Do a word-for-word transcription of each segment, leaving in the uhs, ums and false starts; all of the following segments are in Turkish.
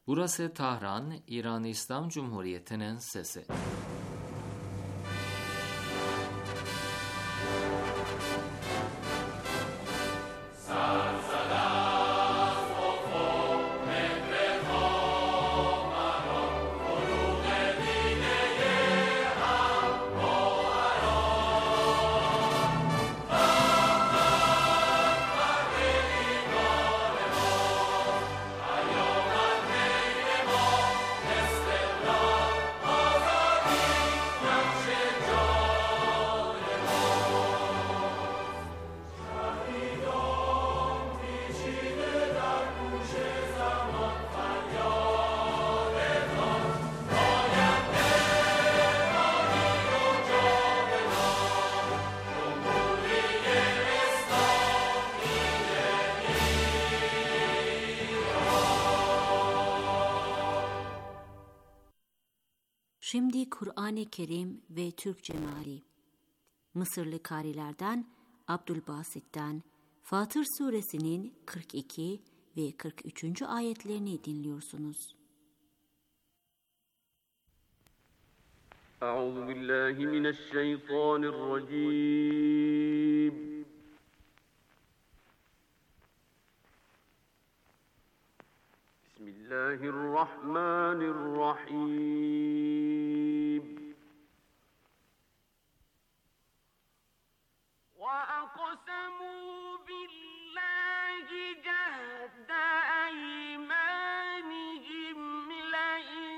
Burası Tahran, İran İslam Cumhuriyeti'nin sesi. Şimdi Kur'an-ı Kerim ve Türkçe meali. Mısırlı karilerden Abdülbasit'ten Fatır Suresinin kırk iki ve kırk üçüncü ayetlerini dinliyorsunuz. Euzu billahi mineşşeytanirracim. Bismillahirrahmanirrahim. وَأَقْسَمُوا بِاللَّهِ جَهْدَ أَيْمَانِهِمْ لَئِن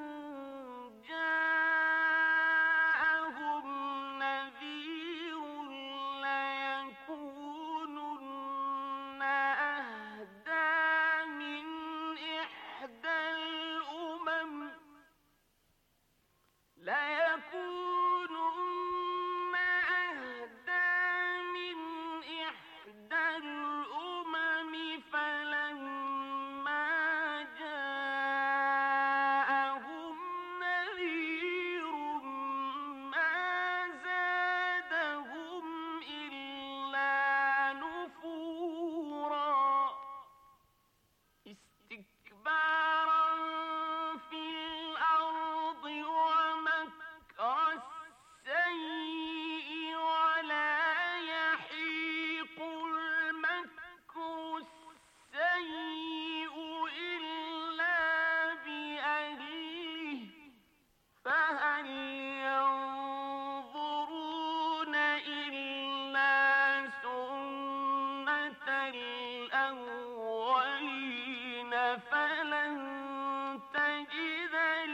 جَاءَهُمْ نَذِيرٌ لَيَكُونُنَّ أَهْدَىٰ مِنْ إِحْدَى الْأُمَمِ لَيَكُونُنَّ أَهْدَىٰ مِنْ إِحْدَى الْأُمَمِ فَلَمَّا جَاءَهُمْ نَذِيرٌ مَّا زَادَهُمْ إِلَّا نُفُورًا اسْتِكْبَارًا فِي الْأَرْضِ وَمَكْرَ السَّيِّئِ وَلَا يَحِيقُ الْمَكْرُ السَّيِّئُ إِلَّا بِأَهْلِهِ فَهَلْ يَنظُرُونَ إِلَّا سُنَّتَ الْأَوَّلِينَ فَلَن تَجِدَ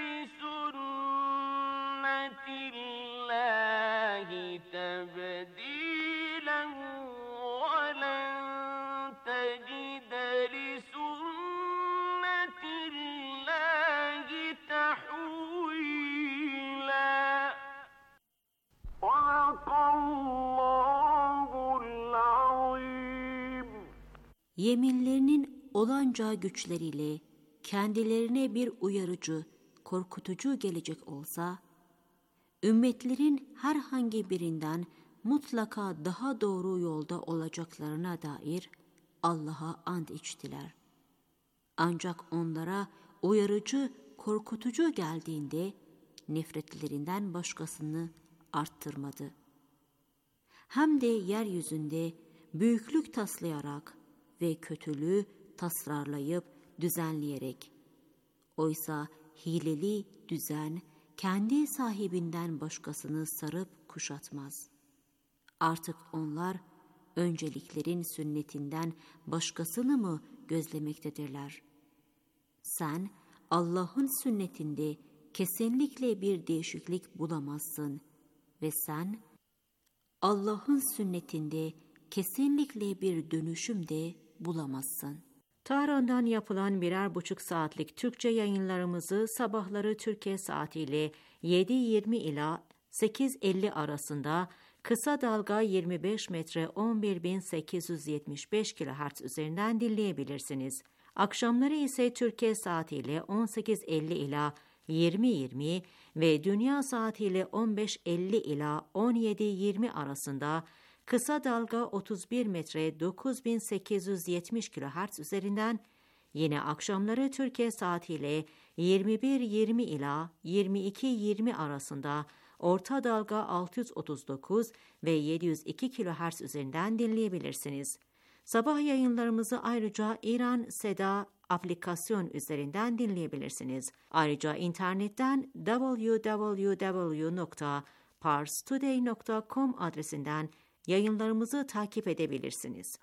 لِسُنَّتِ اللَّهِ تَبْدِيلًا وَلَن تَجِدَ لِسُنَّتِ اللَّهِ تَحْوِيلًا. صدق الله العظيم. Yeminlerinin olanca güçleriyle kendilerine bir uyarıcı, korkutucu gelecek olsa, ümmetlerin herhangi birinden mutlaka daha doğru yolda olacaklarına dair Allah'a ant içtiler. Ancak onlara uyarıcı, korkutucu geldiğinde nefretlerinden başkasını arttırmadı. Hem de yeryüzünde büyüklük taslayarak ve kötülüğü tasarlayıp düzenleyerek. Oysa hileli düzen kendi sahibinden başkasını sarıp kuşatmaz. Artık onlar önceliklerin sünnetinden başkasını mı gözlemektedirler? Sen Allah'ın sünnetinde kesinlikle bir değişiklik bulamazsın ve sen Allah'ın sünnetinde kesinlikle bir dönüşüm de bulamazsın. Tahran'dan yapılan birer buçuk saatlik Türkçe yayınlarımızı sabahları Türkiye saatiyle yedi yirmi ila sekiz elli arasında kısa dalga yirmi beş metre on bir bin sekiz yüz yetmiş beş kilohertz üzerinden dinleyebilirsiniz. Akşamları ise Türkiye saatiyle on sekiz elli ila yirmi yirmi ve dünya saatiyle on beş elli ila on yedi yirmi arasında kısa dalga otuz bir metre dokuz bin sekiz yüz yetmiş kilohertz üzerinden Yine akşamları Türkiye saatiyle yirmi bir yirmi ila yirmi iki yirmi arasında orta dalga altı yüz otuz dokuz ve yedi yüz iki kilohertz üzerinden dinleyebilirsiniz. Sabah yayınlarımızı ayrıca İran Seda aplikasyon üzerinden dinleyebilirsiniz. Ayrıca internetten double-u double-u double-u nokta pars today nokta com adresinden yayınlarımızı takip edebilirsiniz.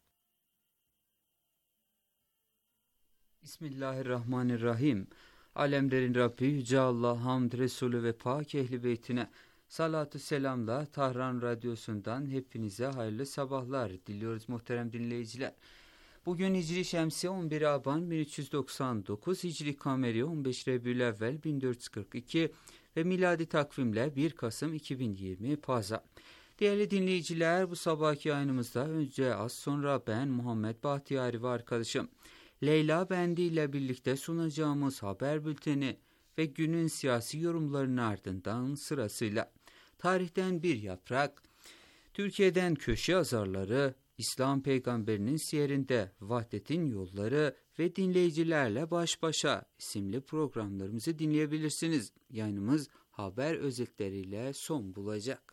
Bismillahirrahmanirrahim. Alemlerin Rabbi Yüce Allah, hamd Resulü ve pak ehli beytine salatü selamla Tahran Radyosu'ndan hepinize hayırlı sabahlar diliyoruz muhterem dinleyiciler. Bugün Hicri Şemsi on bir Aban bin üç yüz doksan dokuz, Hicri Kameri on beş Rebülevvel bin dört yüz kırk iki ve miladi takvimle bir Kasım iki bin yirmi Pazar. Değerli dinleyiciler, bu sabahki yayınımızda önce az sonra ben Muhammed Bahtiyari ve arkadaşım Leyla Bendi ile birlikte sunacağımız haber bülteni ve günün siyasi yorumlarının ardından sırasıyla tarihten bir yaprak, Türkiye'den köşe yazarları, İslam peygamberinin siyerinde vahdetin yolları ve dinleyicilerle baş başa isimli programlarımızı dinleyebilirsiniz. Yayınımız haber özetleriyle son bulacak.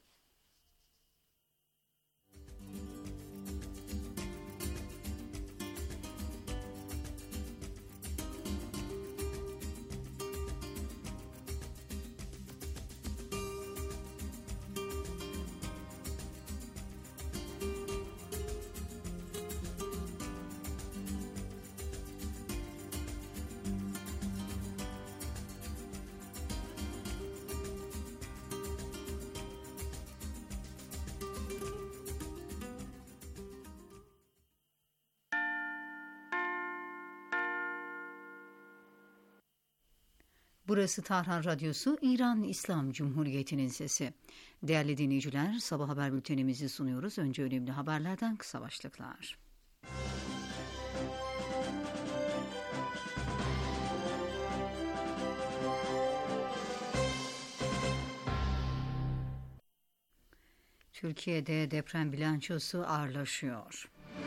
Burası Tahran Radyosu, İran İslam Cumhuriyeti'nin sesi. Değerli dinleyiciler, sabah haber bültenimizi sunuyoruz. Önce önemli haberlerden kısa başlıklar. Türkiye'de deprem bilançosu ağırlaşıyor.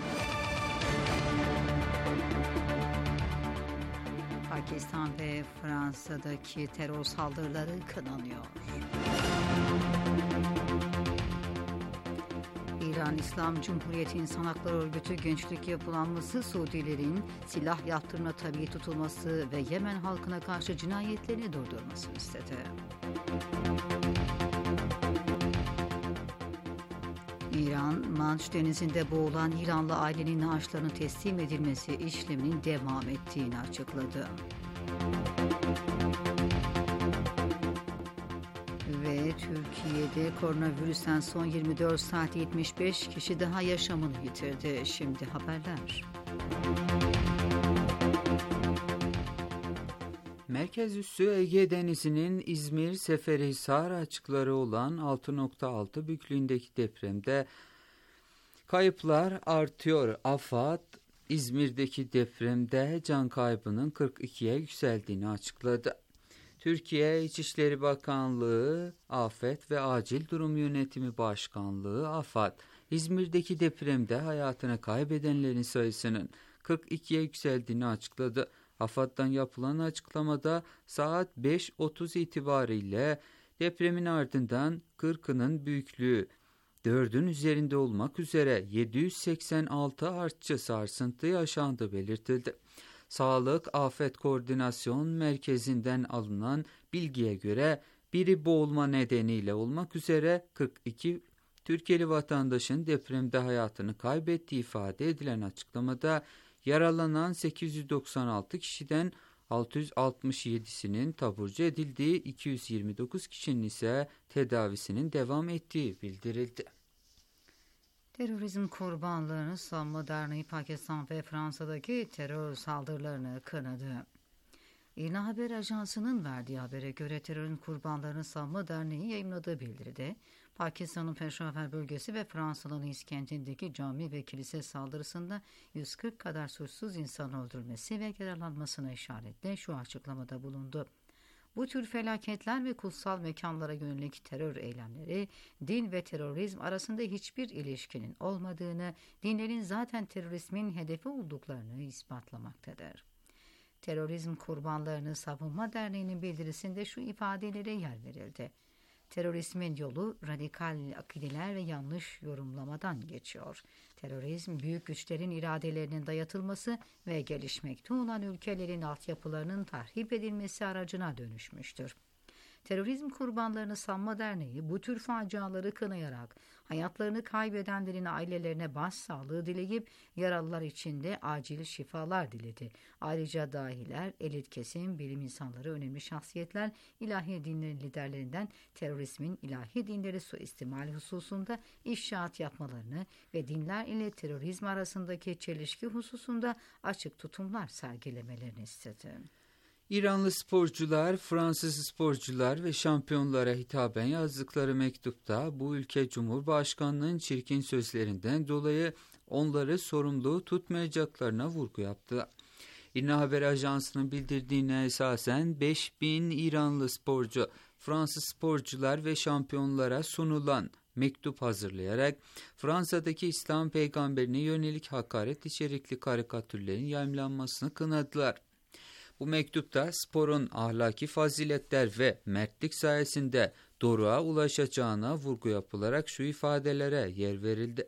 Pakistan ve Fransa'daki terör saldırıları kınanıyor. İran İslam Cumhuriyeti İnsan Hakları Örgütü Gençlik Yapılanması, Suudilerin silah yaptırımına tabi tutulması ve Yemen halkına karşı cinayetlerini durdurmasını istedi. İran, Manş Denizi'nde boğulan İranlı ailenin naaşlarının teslim edilmesi işleminin devam ettiğini açıkladı. Ve Türkiye'de koronavirüsten son yirmi dört saat yetmiş beş kişi daha yaşamını yitirdi. Şimdi haberler. Merkez üssü Ege Denizi'nin İzmir Seferihisar açıkları olan altı nokta altı büyüklüğündeki depremde kayıplar artıyor. AFAD, İzmir'deki depremde can kaybının kırk ikiye yükseldiğini açıkladı. Türkiye İçişleri Bakanlığı, Afet ve Acil Durum Yönetimi Başkanlığı, AFAD, İzmir'deki depremde hayatını kaybedenlerin sayısının kırk ikiye yükseldiğini açıkladı. AFAD'dan yapılan açıklamada saat beş otuz itibariyle depremin ardından kırkının büyüklüğü dördün üzerinde olmak üzere yedi yüz seksen altı artçı sarsıntı yaşandığı belirtildi. Sağlık Afet Koordinasyon Merkezi'nden alınan bilgiye göre biri boğulma nedeniyle olmak üzere kırk iki Türkiye'li vatandaşın depremde hayatını kaybettiği ifade edilen açıklamada yaralanan sekiz yüz doksan altı kişiden altı yüz altmış yedisinin taburcu edildiği, iki yüz yirmi dokuz kişinin ise tedavisinin devam ettiği bildirildi. Terörizm Kurbanlarını Savunma Derneği Pakistan ve Fransa'daki terör saldırılarını kınadı. İRNA Haber Ajansı'nın verdiği habere göre terörün kurbanlarını savunma derneği yayımladığı bildiride Pakistan'ın Peşaver bölgesi ve Fransa'nın Nice kentindeki cami ve kilise saldırısında yüz kırk kadar suçsuz insan öldürülmesi ve yaralanmasına işaretle şu açıklamada bulundu. Bu tür felaketler ve kutsal mekanlara yönelik terör eylemleri, din ve terörizm arasında hiçbir ilişkinin olmadığını, dinlerin zaten terörizmin hedefi olduklarını ispatlamaktadır. Terörizm Kurbanlarını Savunma Derneği'nin bildirisinde şu ifadelere yer verildi. Terörizmin yolu radikal akideler ve yanlış yorumlamadan geçiyor. Terörizm, büyük güçlerin iradelerinin dayatılması ve gelişmekte olan ülkelerin altyapılarının tahrip edilmesi aracına dönüşmüştür. Terörizm Kurbanlarını Savunma Derneği bu tür faciaları kınayarak hayatlarını kaybedenlerin ailelerine başsağlığı dileyip yaralılar için de acil şifalar diledi. Ayrıca dahiler, elit kesim, bilim insanları, önemli şahsiyetler, ilahi dinlerin liderlerinden terörizmin ilahi dinleri suistimal hususunda ifşaat yapmalarını ve dinler ile terörizm arasındaki çelişki hususunda açık tutumlar sergilemelerini istedi. İranlı sporcular, Fransız sporcular ve şampiyonlara hitaben yazdıkları mektupta bu ülke Cumhurbaşkanlığı'nın çirkin sözlerinden dolayı onları sorumlu tutmayacaklarına vurgu yaptı. İRNA Haber Ajansı'nın bildirdiğine esasen beş bin İranlı sporcu, Fransız sporcular ve şampiyonlara sunulan mektup hazırlayarak Fransa'daki İslam peygamberine yönelik hakaret içerikli karikatürlerin yayımlanmasını kınadılar. Bu mektupta sporun ahlaki faziletler ve mertlik sayesinde doruğa ulaşacağına vurgu yapılarak şu ifadelere yer verildi.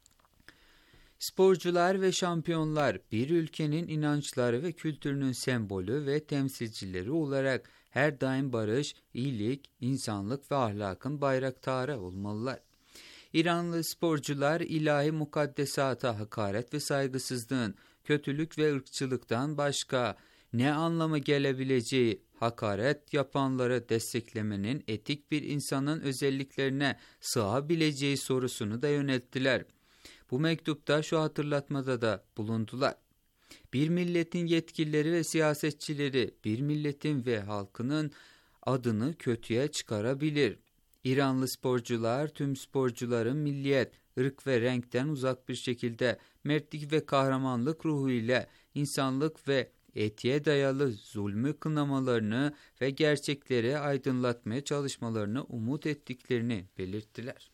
Sporcular ve şampiyonlar bir ülkenin inançları ve kültürünün sembolü ve temsilcileri olarak her daim barış, iyilik, insanlık ve ahlakın bayraktarı olmalılar. İranlı sporcular ilahi mukaddesata hakaret ve saygısızlığın kötülük ve ırkçılıktan başka ne anlama gelebileceği, hakaret yapanları desteklemenin etik bir insanın özelliklerine sığabileceği sorusunu da yönelttiler. Bu mektupta şu hatırlatmada da bulundular. Bir milletin yetkilileri ve siyasetçileri bir milletin ve halkının adını kötüye çıkarabilir. İranlı sporcular tüm sporcuların milliyet, ırk ve renkten uzak bir şekilde mertlik ve kahramanlık ruhu ile insanlık ve etiğe dayalı zulmü kınamalarını ve gerçekleri aydınlatmaya çalışmalarını umut ettiklerini belirttiler.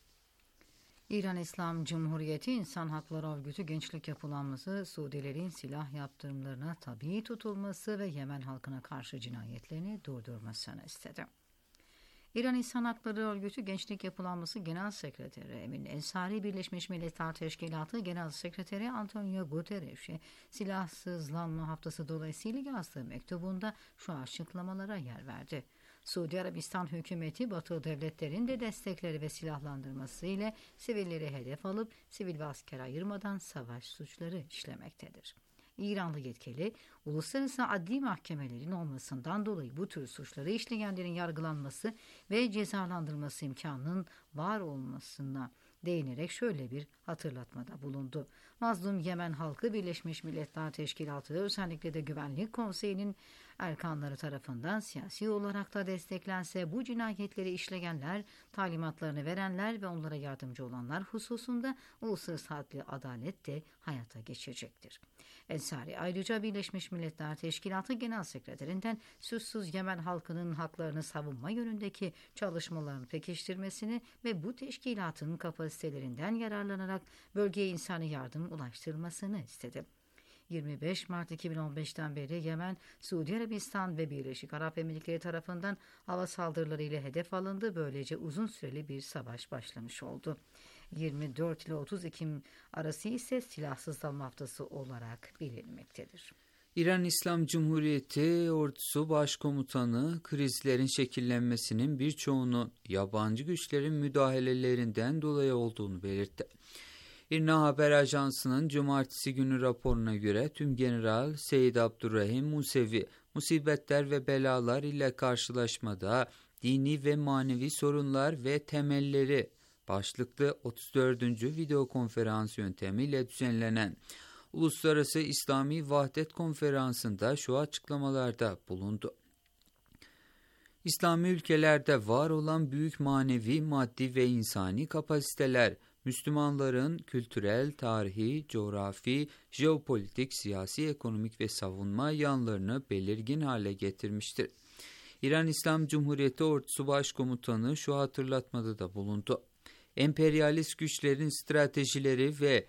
İran İslam Cumhuriyeti İnsan Hakları Örgütü Gençlik Yapılanması, Suudilerin silah yaptırımlarına tabi tutulması ve Yemen halkına karşı cinayetlerini durdurmasını istedi. İran İnsan Hakları Örgütü Gençlik Yapılanması Genel Sekreteri Emin Ensari, Birleşmiş Milletler Teşkilatı Genel Sekreteri Antonio Guterres'e silahsızlanma haftası dolayısıyla yazdığı mektubunda şu açıklamalara yer verdi. Suudi Arabistan hükümeti Batı devletlerin de destekleri ve silahlandırması ile sivilleri hedef alıp sivil ve asker ayırmadan savaş suçları işlemektedir. İranlı yetkili, uluslararası adli mahkemelerin olmasından dolayı bu tür suçları işleyenlerin yargılanması ve cezalandırılması imkanının var olmasına değinerek şöyle bir hatırlatmada bulundu. Mazlum Yemen halkı Birleşmiş Milletler Teşkilatı, özellikle de Güvenlik Konseyi'nin erkanları tarafından siyasi olarak da desteklense bu cinayetleri işleyenler, talimatlarını verenler ve onlara yardımcı olanlar hususunda uluslararası adli adalet de hayata geçecektir. Ensari ayrıca Birleşmiş Milletler Teşkilatı Genel Sekreterinden suçsuz Yemen halkının haklarını savunma yönündeki çalışmalarını pekiştirmesini ve bu teşkilatın kapasitelerinden yararlanarak bölgeye insani yardım ulaştırılmasını istedi. yirmi beş Mart iki bin on beşten beri Yemen, Suudi Arabistan ve Birleşik Arap Emirlikleri tarafından hava saldırılarıyla hedef alındı. Böylece uzun süreli bir savaş başlamış oldu. yirmi dört ile otuz Ekim arası ise silahsızlanma haftası olarak bilinmektedir. İran İslam Cumhuriyeti Ordusu Başkomutanı krizlerin şekillenmesinin birçoğunun yabancı güçlerin müdahalelerinden dolayı olduğunu belirtti. İRNA Haber Ajansı'nın cumartesi günü raporuna göre Tümgeneral Seyyid Abdurrahim Musevi, musibetler ve belalar ile karşılaşmada dini ve manevi sorunlar ve temelleri başlıklı otuz dördüncü video konferans yöntemiyle düzenlenen Uluslararası İslami Vahdet Konferansı'nda şu açıklamalarda bulundu. İslami ülkelerde var olan büyük manevi, maddi ve insani kapasiteler, Müslümanların kültürel, tarihi, coğrafi, jeopolitik, siyasi, ekonomik ve savunma yanlarını belirgin hale getirmiştir. İran İslam Cumhuriyeti Ordusu Başkomutanı şu hatırlatmada da bulundu. Emperyalist güçlerin stratejileri ve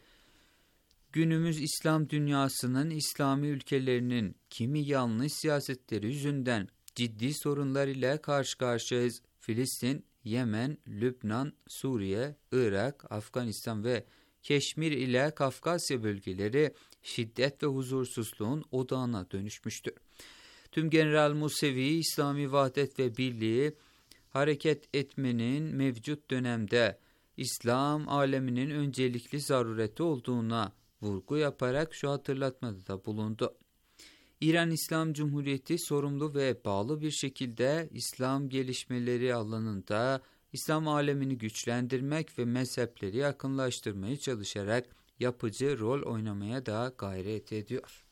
günümüz İslam dünyasının İslami ülkelerinin kimi yanlış siyasetleri yüzünden ciddi sorunlar ile karşı karşıyayız. Filistin, Yemen, Lübnan, Suriye, Irak, Afganistan ve Keşmir ile Kafkasya bölgeleri şiddet ve huzursuzluğun odağına dönüşmüştür. Tüm General Musevi, İslami vahdet ve birliği hareket etmenin mevcut dönemde İslam aleminin öncelikli zarureti olduğuna vurgu yaparak şu hatırlatmada da bulundu. İran İslam Cumhuriyeti sorumlu ve bağlı bir şekilde İslam gelişmeleri alanında İslam alemini güçlendirmek ve mezhepleri yakınlaştırmaya çalışarak yapıcı rol oynamaya da gayret ediyor.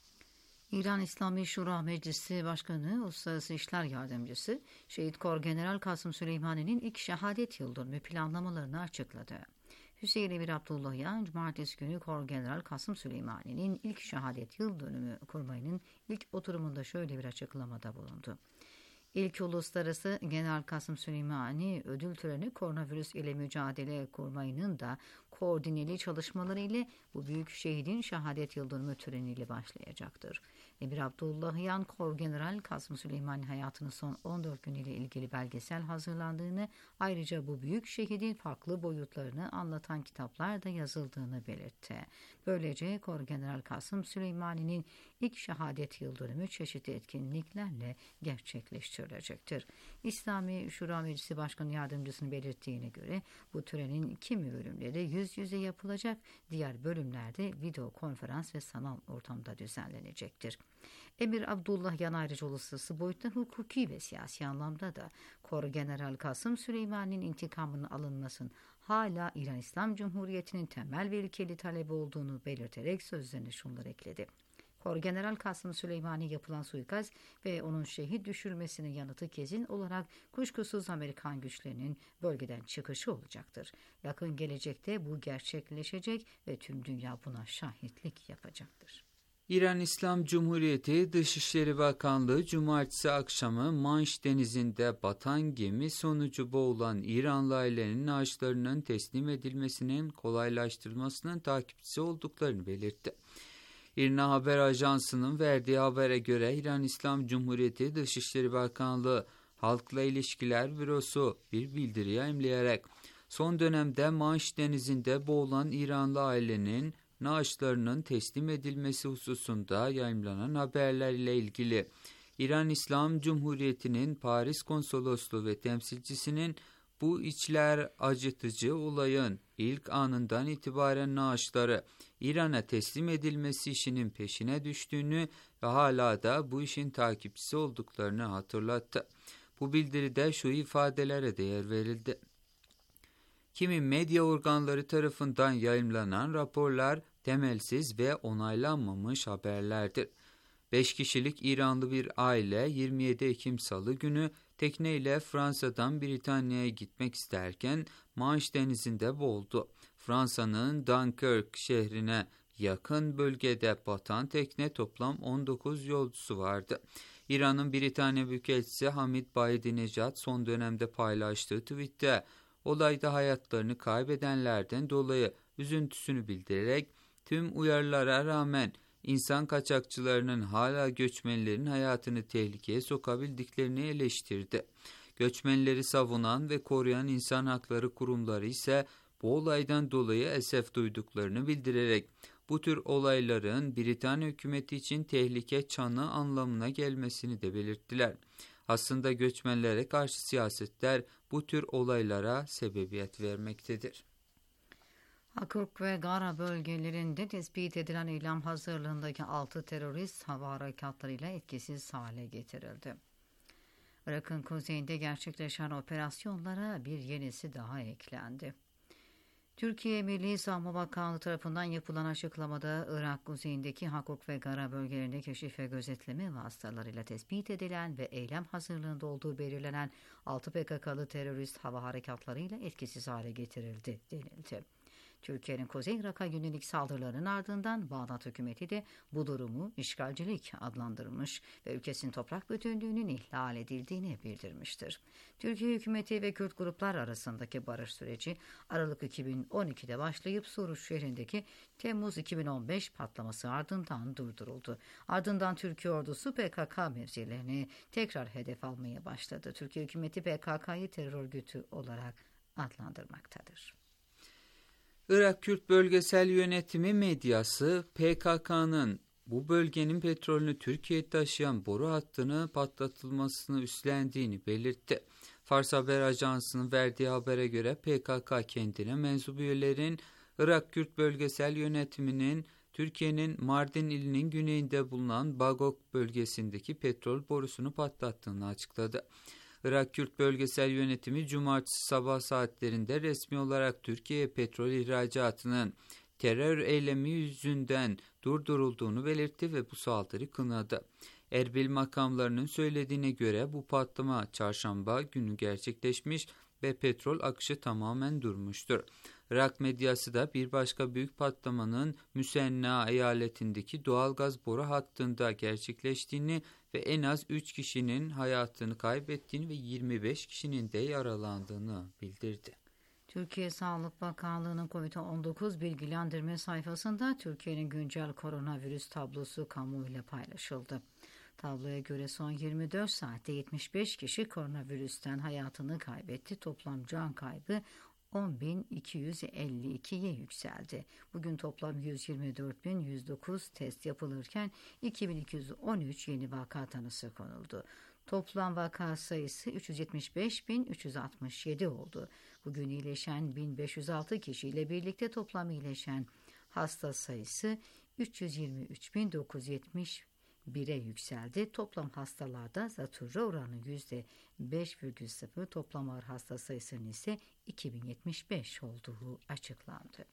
İran İslami Şura Meclisi Başkanı, Uluslararası İşler Yardımcısı, Şehit Korgeneral Kasım Süleymani'nin ilk şehadet yıldönümü planlamalarını açıkladı. Hüseyin Emir Abdullahian, Cumartesi günü Korgeneral Kasım Süleymani'nin ilk şehadet yıldönümü kurmayının ilk oturumunda şöyle bir açıklamada bulundu. İlk Uluslararası General Kasım Süleymani ödül töreni koronavirüs ile mücadele kurmayının da koordineli çalışmaları ile bu büyük şehidin şehadet yıldönümü töreniyle başlayacaktır. Emir Abdullahian, Korgeneral Kasım Süleymani hayatının son on dört günüyle ilgili belgesel hazırlandığını, ayrıca bu büyük şehidin farklı boyutlarını anlatan kitaplar da yazıldığını belirtti. Böylece Korgeneral Kasım Süleymani'nin ilk şehadet yıldönümü çeşitli etkinliklerle gerçekleştirilecektir. İslami Şura Meclisi Başkanı Yardımcısının belirttiğine göre bu törenin kimi bölümleri yüz yüze yapılacak, diğer bölümlerde video konferans ve sanal ortamda düzenlenecektir. Emir Abdullahian ayrıca uluslararası boyutta hukuki ve siyasi anlamda da Korgeneral Kasım Süleymani'nin intikamının alınmasının hala İran İslam Cumhuriyeti'nin temel ve ilkeli talebi olduğunu belirterek sözlerine şunları ekledi. Korgeneral Kasım Süleymani yapılan suikast ve onun şehit düşürmesinin yanıtı kesin olarak kuşkusuz Amerikan güçlerinin bölgeden çıkışı olacaktır. Yakın gelecekte bu gerçekleşecek ve tüm dünya buna şahitlik yapacaktır. İran İslam Cumhuriyeti Dışişleri Bakanlığı Cumartesi akşamı Manş Denizi'nde batan gemi sonucu boğulan İranlı ailenin naaşlarının teslim edilmesinin kolaylaştırılmasının takipçisi olduklarını belirtti. İRNA Haber Ajansı'nın verdiği habere göre İran İslam Cumhuriyeti Dışişleri Bakanlığı Halkla İlişkiler Bürosu bir bildiri yayımlayarak son dönemde Manş Denizi'nde boğulan İranlı ailenin naaşlarının teslim edilmesi hususunda yayımlanan haberlerle ilgili İran İslam Cumhuriyeti'nin Paris Konsolosluğu ve temsilcisinin bu içler acıtıcı olayın ilk anından itibaren naaşları İran'a teslim edilmesi işinin peşine düştüğünü ve hala da bu işin takipçisi olduklarını hatırlattı. Bu bildiride şu ifadelere de yer verildi. Kimi medya organları tarafından yayımlanan raporlar temelsiz ve onaylanmamış haberlerdir. beş kişilik İranlı bir aile yirmi yedi Ekim Salı günü tekneyle Fransa'dan Britanya'ya gitmek isterken Manş Denizi'nde boğuldu. Fransa'nın Dunkirk şehrine yakın bölgede batan tekne toplam on dokuz yolcusu vardı. İran'ın Britanya Büyükelçisi Hamid Bahedinejad son dönemde paylaştığı tweette olayda hayatlarını kaybedenlerden dolayı üzüntüsünü bildirerek tüm uyarılara rağmen insan kaçakçılarının hala göçmenlerin hayatını tehlikeye sokabildiklerini eleştirdi. Göçmenleri savunan ve koruyan insan hakları kurumları ise bu olaydan dolayı esef duyduklarını bildirerek bu tür olayların Britanya hükümeti için tehlike çanı anlamına gelmesini de belirttiler. Aslında göçmenlere karşı siyasetler bu tür olaylara sebebiyet vermektedir. Akırk ve Gara bölgelerinde tespit edilen eylem hazırlığındaki altı terörist hava harekatlarıyla etkisiz hale getirildi. Irak'ın kuzeyinde gerçekleşen operasyonlara bir yenisi daha eklendi. Türkiye Milli Savunma Bakanlığı tarafından yapılan açıklamada Irak kuzeyindeki Hakuk ve Gara bölgelerinde keşif ve gözetleme vasıtalarıyla tespit edilen ve eylem hazırlığında olduğu belirlenen altı P K K'lı terörist hava harekatlarıyla etkisiz hale getirildi denildi. Türkiye'nin Kuzey Irak'a yönelik saldırılarının ardından Bağdat hükümeti de bu durumu işgalcilik adlandırmış ve ülkesinin toprak bütünlüğünün ihlal edildiğini bildirmiştir. Türkiye hükümeti ve Kürt gruplar arasındaki barış süreci Aralık iki bin on ikide başlayıp Suruç şehrindeki Temmuz iki bin on beş patlaması ardından durduruldu. Ardından Türkiye ordusu P K K mevzilerini tekrar hedef almaya başladı. Türkiye hükümeti P K K'yı terör örgütü olarak adlandırmaktadır. Irak Kürt Bölgesel Yönetimi medyası P K K'nın bu bölgenin petrolünü Türkiye'ye taşıyan boru hattını patlatılmasını üstlendiğini belirtti. Fars Haber Ajansı'nın verdiği habere göre P K K kendine mensup üyelerin Irak Kürt Bölgesel Yönetimi'nin Türkiye'nin Mardin ilinin güneyinde bulunan Bagok bölgesindeki petrol borusunu patlattığını açıkladı. Irak Kürt Bölgesel Yönetimi cumartesi sabah saatlerinde resmi olarak Türkiye'ye petrol ihracatının terör eylemi yüzünden durdurulduğunu belirtti ve bu saldırı kınadı. Erbil makamlarının söylediğine göre bu patlama çarşamba günü gerçekleşmiş ve petrol akışı tamamen durmuştur. Irak medyası da bir başka büyük patlamanın Müsenna eyaletindeki doğalgaz boru hattında gerçekleştiğini ve en az üç kişinin hayatını kaybettiğini ve yirmi beş kişinin de yaralandığını bildirdi. Türkiye Sağlık Bakanlığı'nın covid on dokuz bilgilendirme sayfasında Türkiye'nin güncel koronavirüs tablosu kamuoyuyla paylaşıldı. Tabloya göre son yirmi dört saatte yetmiş beş kişi koronavirüsten hayatını kaybetti. Toplam can kaybı on bin iki yüz elli ikiye yükseldi. Bugün toplam yüz yirmi dört bin yüz dokuz test yapılırken iki bin iki yüz on üç yeni vaka tanısı konuldu. Toplam vaka sayısı üç yüz yetmiş beş bin üç yüz altmış yedi oldu. Bugün iyileşen bin beş yüz altı kişiyle birlikte toplam iyileşen hasta sayısı üç yüz yirmi üç bin dokuz yüz yetmiş bire yükseldi. Toplam hastalarda zatürre oranı yüzde beş virgül sıfır, toplam ağır hasta sayısının ise iki bin yetmiş beş olduğu açıklandı.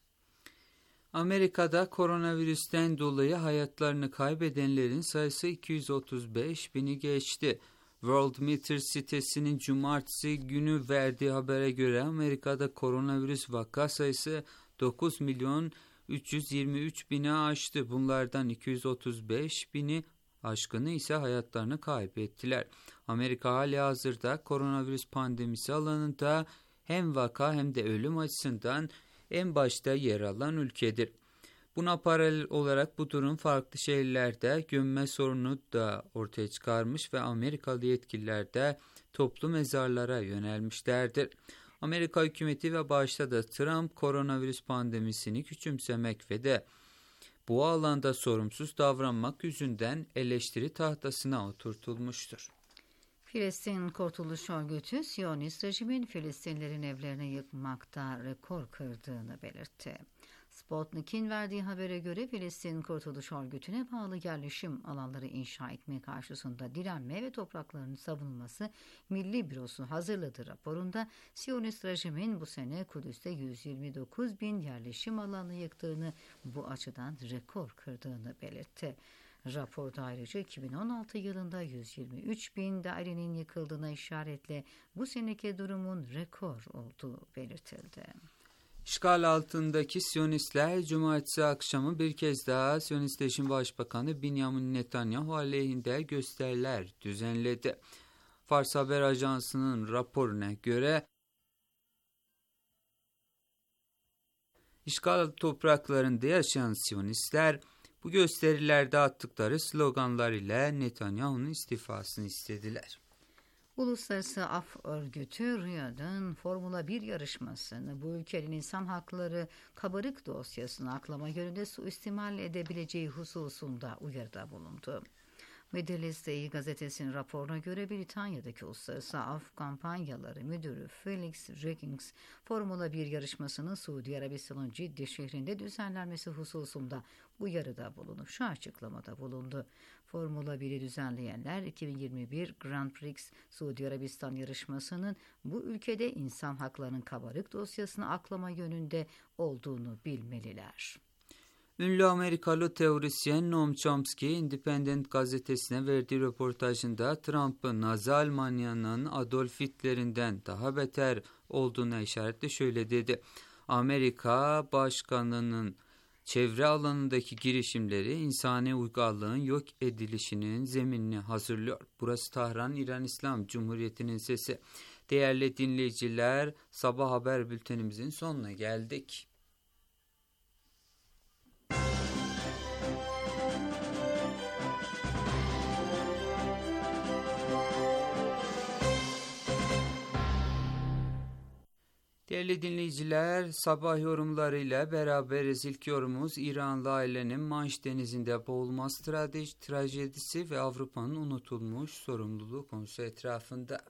Amerika'da koronavirüsten dolayı hayatlarını kaybedenlerin sayısı iki yüz otuz beş bini geçti. Worldometer sitesinin cumartesi günü verdiği habere göre Amerika'da koronavirüs vaka sayısı dokuz milyon üç yüz yirmi üç bini aştı. Bunlardan iki yüz otuz beş bini aşkını ise hayatlarını kaybettiler. Amerika halihazırda koronavirüs pandemisi alanında hem vaka hem de ölüm açısından en başta yer alan ülkedir. Buna paralel olarak bu durum farklı şehirlerde gömme sorunu da ortaya çıkarmış ve Amerikalı yetkililer de toplu mezarlara yönelmişlerdir. Amerika hükümeti ve başta da Trump koronavirüs pandemisini küçümsemek ve de bu alanda sorumsuz davranmak yüzünden eleştiri tahtasına oturtulmuştur. Filistin Kurtuluş Örgütü, Siyonist rejimin Filistinlerin evlerini yıkmakta rekor kırdığını belirtti. Sputnik'in verdiği habere göre Filistin Kurtuluş Örgütü'ne bağlı yerleşim alanları inşa etme karşısında direnme ve topraklarının savunulması Milli Bürosu hazırladığı raporunda Siyonist rejimin bu sene Kudüs'te yüz yirmi dokuz bin yerleşim alanı yıktığını, bu açıdan rekor kırdığını belirtti. Raporda ayrıca iki bin on altı yılında yüz yirmi üç bin dairenin yıkıldığına işaretle bu seneki durumun rekor olduğu belirtildi. İşgal altındaki Siyonistler cumartesi akşamı bir kez daha Siyonistleşin Başbakanı Benjamin Netanyahu aleyhinde gösteriler düzenledi. Fars Haber Ajansı'nın raporuna göre işgal topraklarında yaşayan Siyonistler bu gösterilerde attıkları sloganlar ile Netanyahu'nun istifasını istediler. Uluslararası Af Örgütü, Riyad'ın Formula bir yarışmasını bu ülkenin insan hakları kabarık dosyasını aklama yönünde suistimal edebileceği hususunda uyarıda bulundu. Middle East gazetesinin raporuna göre Britanya'daki Uluslararası Af Kampanyaları Müdürü Felix Riggins, Formula bir yarışmasının Suudi Arabistan'ın Ciddi şehrinde düzenlenmesi hususunda uyarıda bulunup şu açıklamada bulundu. Formula biri düzenleyenler iki bin yirmi bir Grand Prix Suudi Arabistan yarışmasının bu ülkede insan haklarının kabarık dosyasını aklama yönünde olduğunu bilmeliler. Ünlü Amerikalı teorisyen Noam Chomsky, Independent gazetesine verdiği röportajında Trump'ın Nazi Almanya'nın Adolf Hitler'inden daha beter olduğuna işaretle şöyle dedi. Amerika Başkanı'nın çevre alanındaki girişimleri insani uygarlığın yok edilişinin zeminini hazırlıyor. Burası Tahran, İran İslam Cumhuriyeti'nin sesi. Değerli dinleyiciler, sabah haber bültenimizin sonuna geldik. Değerli dinleyiciler, sabah yorumlarıyla beraberiz. İlk yorumumuz İranlı ailenin Manş Denizi'nde boğulması trajedisi ve Avrupa'nın unutulmuş sorumluluğu konusu etrafında.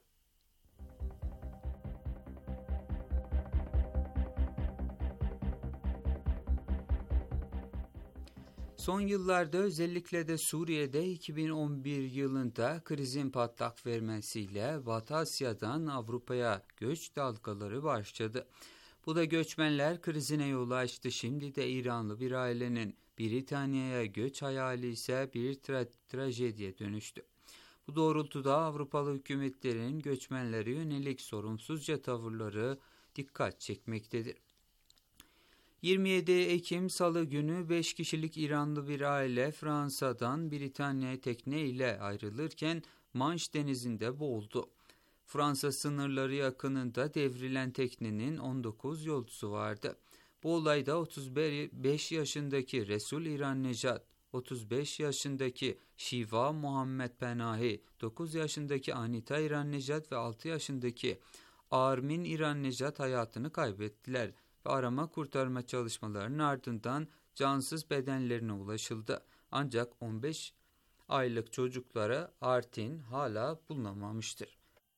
Son yıllarda özellikle de Suriye'de iki bin on bir yılında krizin patlak vermesiyle Batı Asya'dan Avrupa'ya göç dalgaları başladı. Bu da göçmenler krizine yol açtı. Şimdi de İranlı bir ailenin Britanya'ya göç hayali ise bir tra- trajediye dönüştü. Bu doğrultuda Avrupalı hükümetlerin göçmenlere yönelik sorumsuzca tavırları dikkat çekmektedir. yirmi yedi Ekim Salı günü beş kişilik İranlı bir aile Fransa'dan Britanya'ya tekne ile ayrılırken Manş Denizi'nde boğuldu. Fransa sınırları yakınında devrilen teknenin on dokuz yolcusu vardı. Bu olayda otuz beş yaşındaki Resul İran Nejat, otuz beş yaşındaki Şiva Muhammed Penahi, dokuz yaşındaki Anita İran Nejat ve altı yaşındaki Armin İran Nejat hayatını kaybettiler ve arama kurtarma çalışmalarının ardından cansız bedenlerine ulaşıldı. Ancak on beş aylık çocukları Artin hala bulunamamıştır.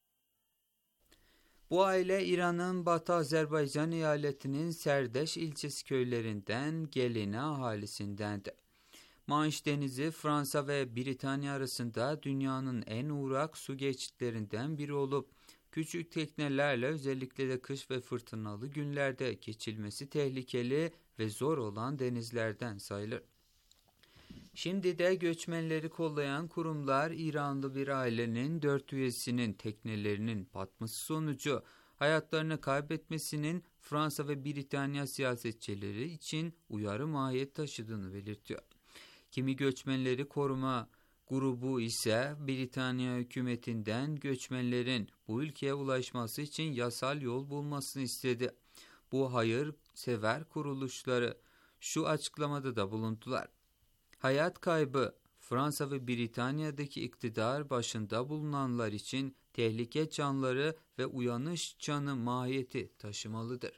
Bu aile İran'ın Batı Azerbaycan eyaletinin Serdeş ilçesi köylerinden Geline ahalisindendi. Manş Denizi Fransa ve Britanya arasında dünyanın en uğrak su geçitlerinden biri olup küçük teknelerle özellikle de kış ve fırtınalı günlerde geçilmesi tehlikeli ve zor olan denizlerden sayılır. Şimdi de göçmenleri kollayan kurumlar İranlı bir ailenin dört üyesinin teknelerinin batması sonucu hayatlarını kaybetmesinin Fransa ve Britanya siyasetçileri için uyarı mahiyet taşıdığını belirtiyor. Kimi göçmenleri koruma grubu ise Britanya hükümetinden göçmenlerin bu ülkeye ulaşması için yasal yol bulmasını istedi. Bu hayırsever kuruluşları şu açıklamada da bulundular. Hayat kaybı Fransa ve Britanya'daki iktidar başında bulunanlar için tehlike canları ve uyanış canı mahiyeti taşımalıdır.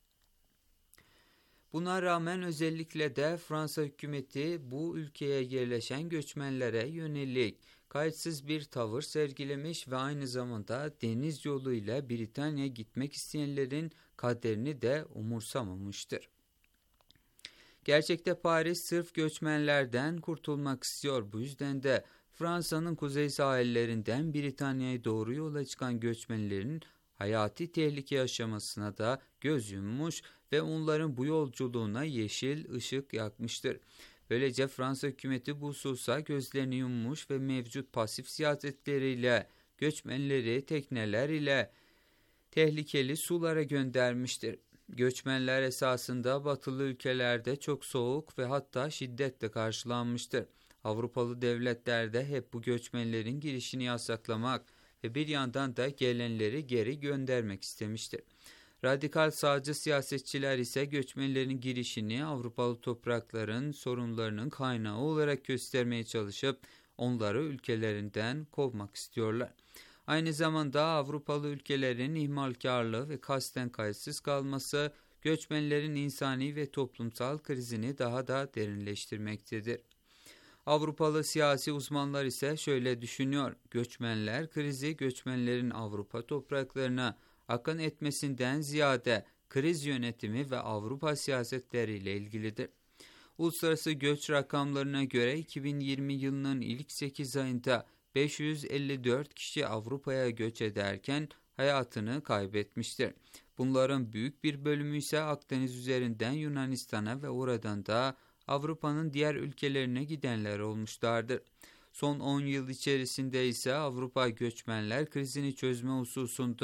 Buna rağmen özellikle de Fransa hükümeti bu ülkeye yerleşen göçmenlere yönelik kayıtsız bir tavır sergilemiş ve aynı zamanda deniz yoluyla Britanya'ya gitmek isteyenlerin kaderini de umursamamıştır. Gerçekte Paris sırf göçmenlerden kurtulmak istiyor. Bu yüzden de Fransa'nın kuzey sahillerinden Britanya'ya doğru yola çıkan göçmenlerin hayati tehlike yaşamasına da göz yummuş ve onların bu yolculuğuna yeşil ışık yakmıştır. Böylece Fransa hükümeti bu hususa gözlerini yummuş ve mevcut pasif siyasetleriyle göçmenleri tekneler ile tehlikeli sulara göndermiştir. Göçmenler esasında batılı ülkelerde çok soğuk ve hatta şiddetle karşılanmıştır. Avrupalı devletler de hep bu göçmenlerin girişini yasaklamak ve bir yandan da gelenleri geri göndermek istemiştir. Radikal sağcı siyasetçiler ise göçmenlerin girişini Avrupalı toprakların sorunlarının kaynağı olarak göstermeye çalışıp onları ülkelerinden kovmak istiyorlar. Aynı zamanda Avrupalı ülkelerin ihmalkarlığı ve kasten kayıtsız kalması göçmenlerin insani ve toplumsal krizini daha da derinleştirmektedir. Avrupalı siyasi uzmanlar ise şöyle düşünüyor. Göçmenler krizi göçmenlerin Avrupa topraklarına akın etmesinden ziyade kriz yönetimi ve Avrupa siyasetleriyle ilgilidir. Uluslararası göç rakamlarına göre iki bin yirmi yılının ilk sekiz ayında beş yüz elli dört kişi Avrupa'ya göç ederken hayatını kaybetmiştir. Bunların büyük bir bölümü ise Akdeniz üzerinden Yunanistan'a ve oradan da Avrupa'nın diğer ülkelerine gidenler olmuşlardır. Son on yıl içerisinde ise Avrupa göçmenler krizini çözme hususunda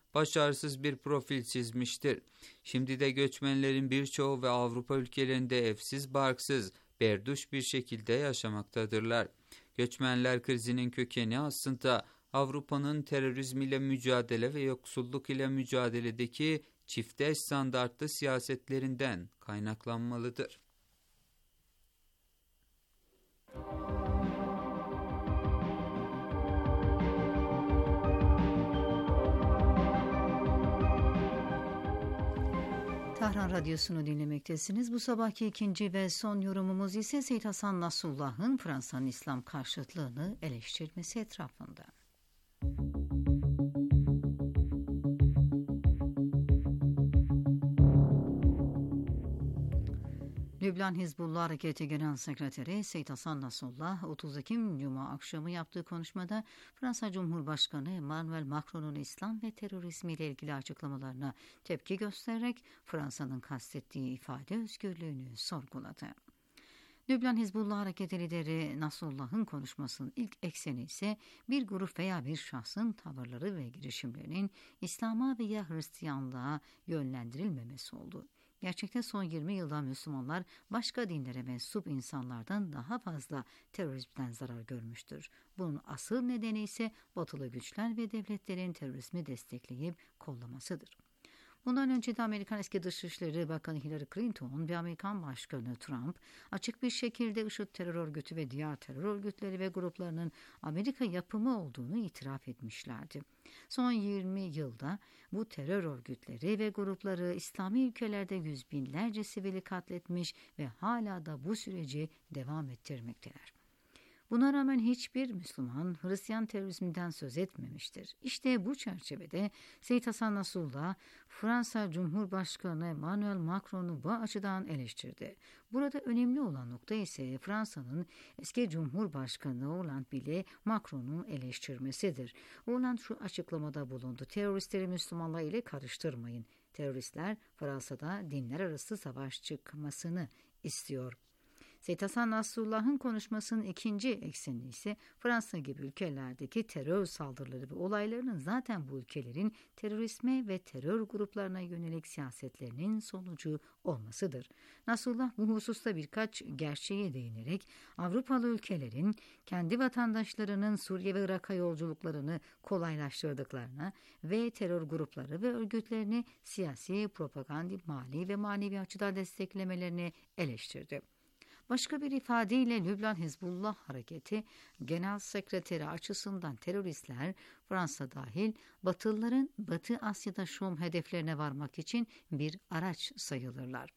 başarısız bir profil çizmiştir. Şimdi de göçmenlerin birçoğu ve Avrupa ülkelerinde evsiz, barksız, berduş bir şekilde yaşamaktadırlar. Göçmenler krizinin kökeni aslında Avrupa'nın terörizm ile mücadele ve yoksulluk ile mücadeledeki çifte standartlı siyasetlerinden kaynaklanmalıdır. Tahran Radyosu'nu dinlemektesiniz. Bu sabahki ikinci ve son yorumumuz ise Seyyid Hasan Nasrullah'ın Fransa'nın İslam karşıtlığını eleştirmesi etrafında. Lübnan Hizbullah Hareketi Genel Sekreteri Seyyid Hasan Nasrullah, otuz Ekim Cuma akşamı yaptığı konuşmada Fransa Cumhurbaşkanı Emmanuel Macron'un İslam ve terörizmi ile ilgili açıklamalarına tepki göstererek Fransa'nın kastettiği ifade özgürlüğünü sorguladı. Lübnan Hizbullah Hareketi lideri Nasrullah'ın konuşmasının ilk ekseni ise bir grup veya bir şahsın tavırları ve girişimlerinin İslam'a veya Hristiyanlığa yönlendirilmemesi oldu. Gerçekte son yirmi yılda Müslümanlar başka dinlere mensup insanlardan daha fazla terörizmden zarar görmüştür. Bunun asıl nedeni ise batılı güçler ve devletlerin terörizmi destekleyip kollamasıdır. Bundan önce de Amerikan eski Dışişleri Bakanı Hillary Clinton ve Amerikan Başkanı Trump açık bir şekilde IŞİD terör örgütü ve diğer terör örgütleri ve gruplarının Amerika yapımı olduğunu itiraf etmişlerdi. Son yirmi yılda bu terör örgütleri ve grupları İslami ülkelerde yüz binlerce sivili katletmiş ve hala da bu süreci devam ettirmekteler. Buna rağmen hiçbir Müslüman Hristiyan terörizminden söz etmemiştir. İşte bu çerçevede Seyyid Hasan Nasrullah, Fransa Cumhurbaşkanı Emmanuel Macron'u bu açıdan eleştirdi. Burada önemli olan nokta ise Fransa'nın eski Cumhurbaşkanı Hollande bile Macron'u eleştirmesidir. Hollande şu açıklamada bulundu: teröristleri Müslümanlar ile karıştırmayın. Teröristler Fransa'da dinler arası savaş çıkmasını istiyor. Seyyid Hasan Nasrullah'ın konuşmasının ikinci ekseni ise Fransa gibi ülkelerdeki terör saldırıları ve olaylarının zaten bu ülkelerin terörizme ve terör gruplarına yönelik siyasetlerinin sonucu olmasıdır. Nasrullah bu hususta birkaç gerçeğe değinerek Avrupalı ülkelerin kendi vatandaşlarının Suriye ve Irak'a yolculuklarını kolaylaştırdıklarına ve terör grupları ve örgütlerini siyasi, propaganda, mali ve manevi açıdan desteklemelerini eleştirdi. Başka bir ifadeyle Lübnan Hizbullah Hareketi Genel Sekreteri açısından teröristler Fransa dahil Batılıların Batı Asya'da Şam hedeflerine varmak için bir araç sayılırlar.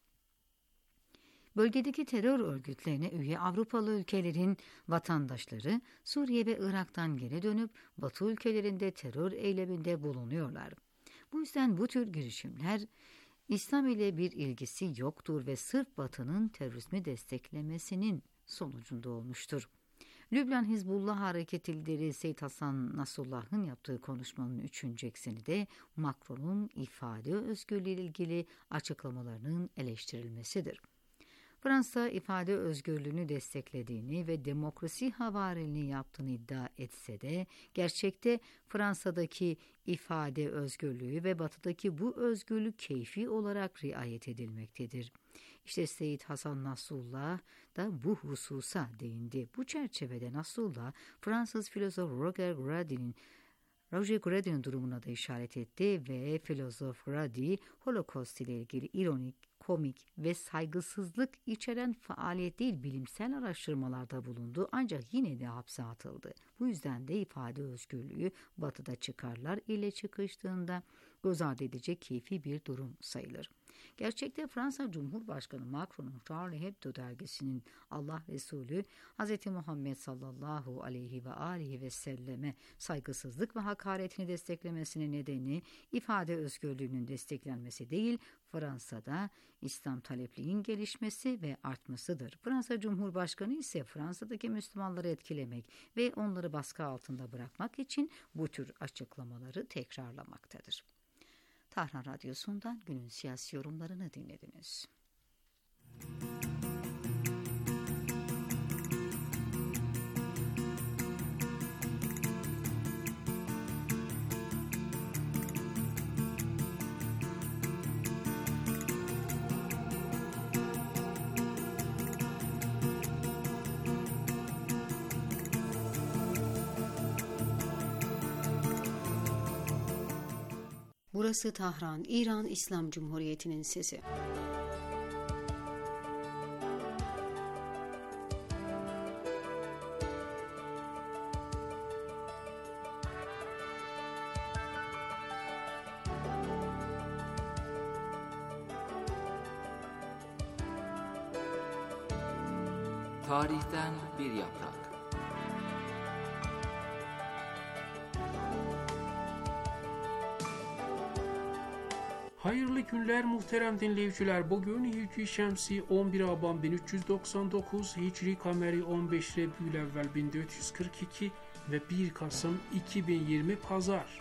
Bölgedeki terör örgütlerine üye Avrupalı ülkelerin vatandaşları Suriye ve Irak'tan geri dönüp Batı ülkelerinde terör eyleminde bulunuyorlar. Bu yüzden bu tür girişimler İslam ile bir ilgisi yoktur ve sırf Batı'nın terörizmi desteklemesinin sonucunda olmuştur. Lübnan Hizbullah Hareketi lideri Seyyid Hasan Nasrullah'ın yaptığı konuşmanın üçüncü ekseni de Macron'un ifade özgürlüğü ile ilgili açıklamalarının eleştirilmesidir. Fransa ifade özgürlüğünü desteklediğini ve demokrasi havariliğini yaptığını iddia etse de gerçekte Fransa'daki ifade özgürlüğü ve Batı'daki bu özgürlük keyfi olarak riayet edilmektedir. İşte Seyyid Hasan Nasrullah da bu hususa değindi. Bu çerçevede Nasrullah, Fransız filozof Roger Gradin'in Roger Gradin'in durumuna da işaret etti ve filozof Grady, Holocaust ile ilgili ironik, komik ve saygısızlık içeren faaliyet değil bilimsel araştırmalarda bulundu ancak yine de hapse atıldı. Bu yüzden de ifade özgürlüğü Batı'da çıkarlar ile çıkıştığında göz ardı edecek keyfi bir durum sayılır. Gerçekte Fransa Cumhurbaşkanı Macron'un Charlie Hebdo dergisinin Allah Resulü Hz. Muhammed sallallahu aleyhi ve aleyhi ve selleme saygısızlık ve hakaretini desteklemesinin nedeni ifade özgürlüğünün desteklenmesi değil, Fransa'da İslam talepliğin gelişmesi ve artmasıdır. Fransa Cumhurbaşkanı ise Fransa'daki Müslümanları etkilemek ve onları baskı altında bırakmak için bu tür açıklamaları tekrarlamaktadır. Tahran Radyosu'ndan günün siyasi yorumlarını dinlediniz. Burası Tahran, İran İslam Cumhuriyeti'nin sesi. Tarihten bir yaprak. Hayırlı günler muhterem dinleyiciler. Bugün Hicri Şemsi on bir Aban bin üç yüz doksan dokuz, Hicri Kameri on beş Rebiyülevvel bin dört yüz kırk iki ve bir Kasım iki bin yirmi Pazar.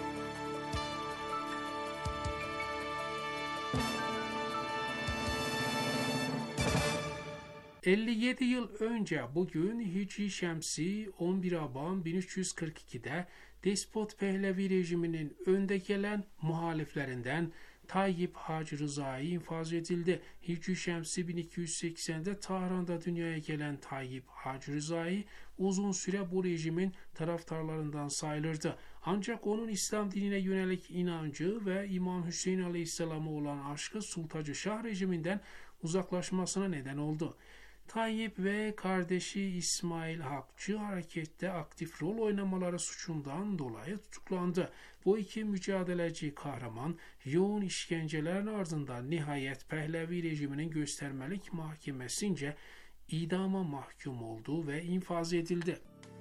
elli yedi yıl önce bugün Hicri Şemsi on bir Aban bin üç yüz kırk iki'de Despot Pehlevi rejiminin önde gelen muhaliflerinden Tayyip Hacı Rıza'yı infaz edildi. Hicri Şemsi bin iki yüz seksen'de Tahran'da dünyaya gelen Tayyip Hacı Rıza'yı uzun süre bu rejimin taraftarlarından sayılırdı. Ancak onun İslam dinine yönelik inancı ve İmam Hüseyin Aleyhisselam'a olan aşkı Sultacı Şah rejiminden uzaklaşmasına neden oldu. Tayyip ve kardeşi İsmail Hakçı harekette aktif rol oynamaları suçundan dolayı tutuklandı. Bu iki mücadeleci kahraman yoğun işkencelerin ardından nihayet Pehlevi rejiminin göstermelik mahkemesince idama mahkum oldu ve infaz edildi.